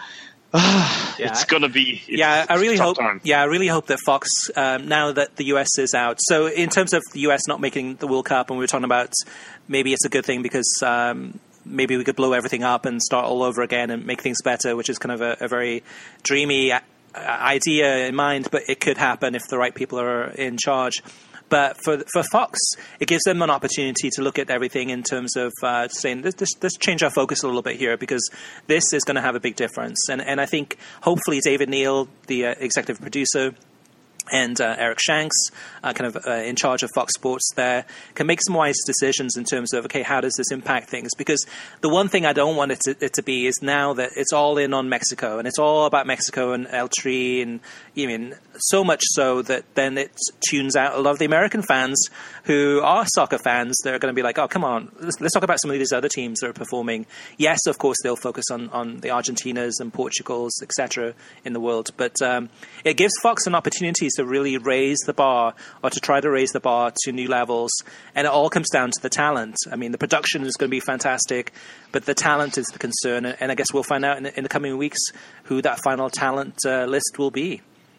it's going to be I really hope that Fox, now that the US is out. So in terms of the US not making the World Cup, and we were talking about maybe it's a good thing because maybe we could blow everything up and start all over again and make things better, which is kind of a very dreamy idea in mind, but it could happen if the right people are in charge. But for Fox, it gives them an opportunity to look at everything in terms of saying, let's change our focus a little bit here, because this is going to have a big difference. And I think hopefully David Neal, the executive producer, and Eric Shanks, in charge of Fox Sports there, can make some wise decisions in terms of, okay, how does this impact things? Because the one thing I don't want it to be is now that it's all in on Mexico, and it's all about Mexico and El Tri, and so much so that then it tunes out a lot of the American fans who are soccer fans. They're going to be like, oh, come on, let's talk about some of these other teams that are performing. Yes, of course, they'll focus on the Argentinas and Portugals, etc. in the world, but it gives Fox an opportunity to really raise the bar, or to try to raise the bar to new levels. And it all comes down to the talent. I mean, the production is going to be fantastic, but the talent is the concern. And I guess we'll find out in the coming weeks who that final talent list will be.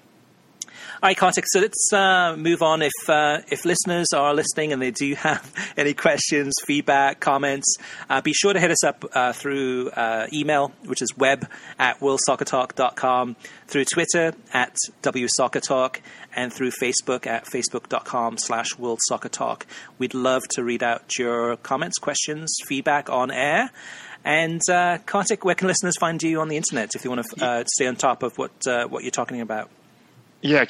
All right, Kartik, so let's move on. If listeners are listening and they do have any questions, feedback, comments, be sure to hit us up through email, which is web@worldsoccertalk.com, through Twitter @WSoccerTalk, and through Facebook at facebook.com/worldsoccertalk. We'd love to read out your comments, questions, feedback on air. And Kartik, where can listeners find you on the internet if you want to stay on top of what you're talking about? Yeah,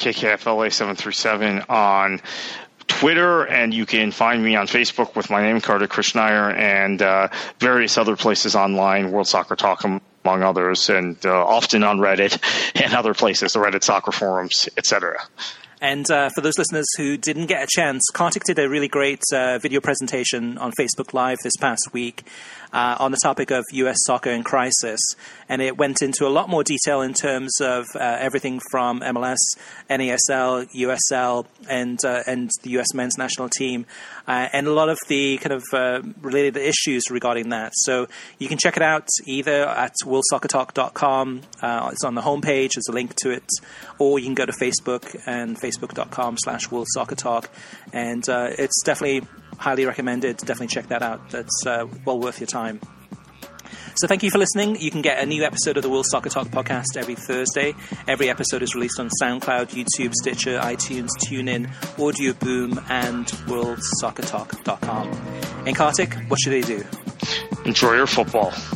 KKFLA737 on Twitter, and you can find me on Facebook with my name, Kartik Krishnaiyer, and various other places online, World Soccer Talk among others, and often on Reddit and other places, the Reddit soccer forums, etc. And for those listeners who didn't get a chance, Kartik did a really great video presentation on Facebook Live this past week on the topic of U.S. soccer in crisis. And it went into a lot more detail in terms of everything from MLS, NASL, USL, and the U.S. men's national team, and a lot of the kind of related issues regarding that. So you can check it out either at worldsoccertalk.com. It's on the homepage. There's a link to it. Or you can go to Facebook and facebook.com/worldsoccertalk. And it's definitely highly recommended. Definitely check that out. That's well worth your time. So thank you for listening. You can get a new episode of the World Soccer Talk podcast every Thursday. Every episode is released on SoundCloud, YouTube, Stitcher, iTunes, TuneIn, Audio Boom, and worldsoccertalk.com. And Kartik, what should they do? Enjoy your football.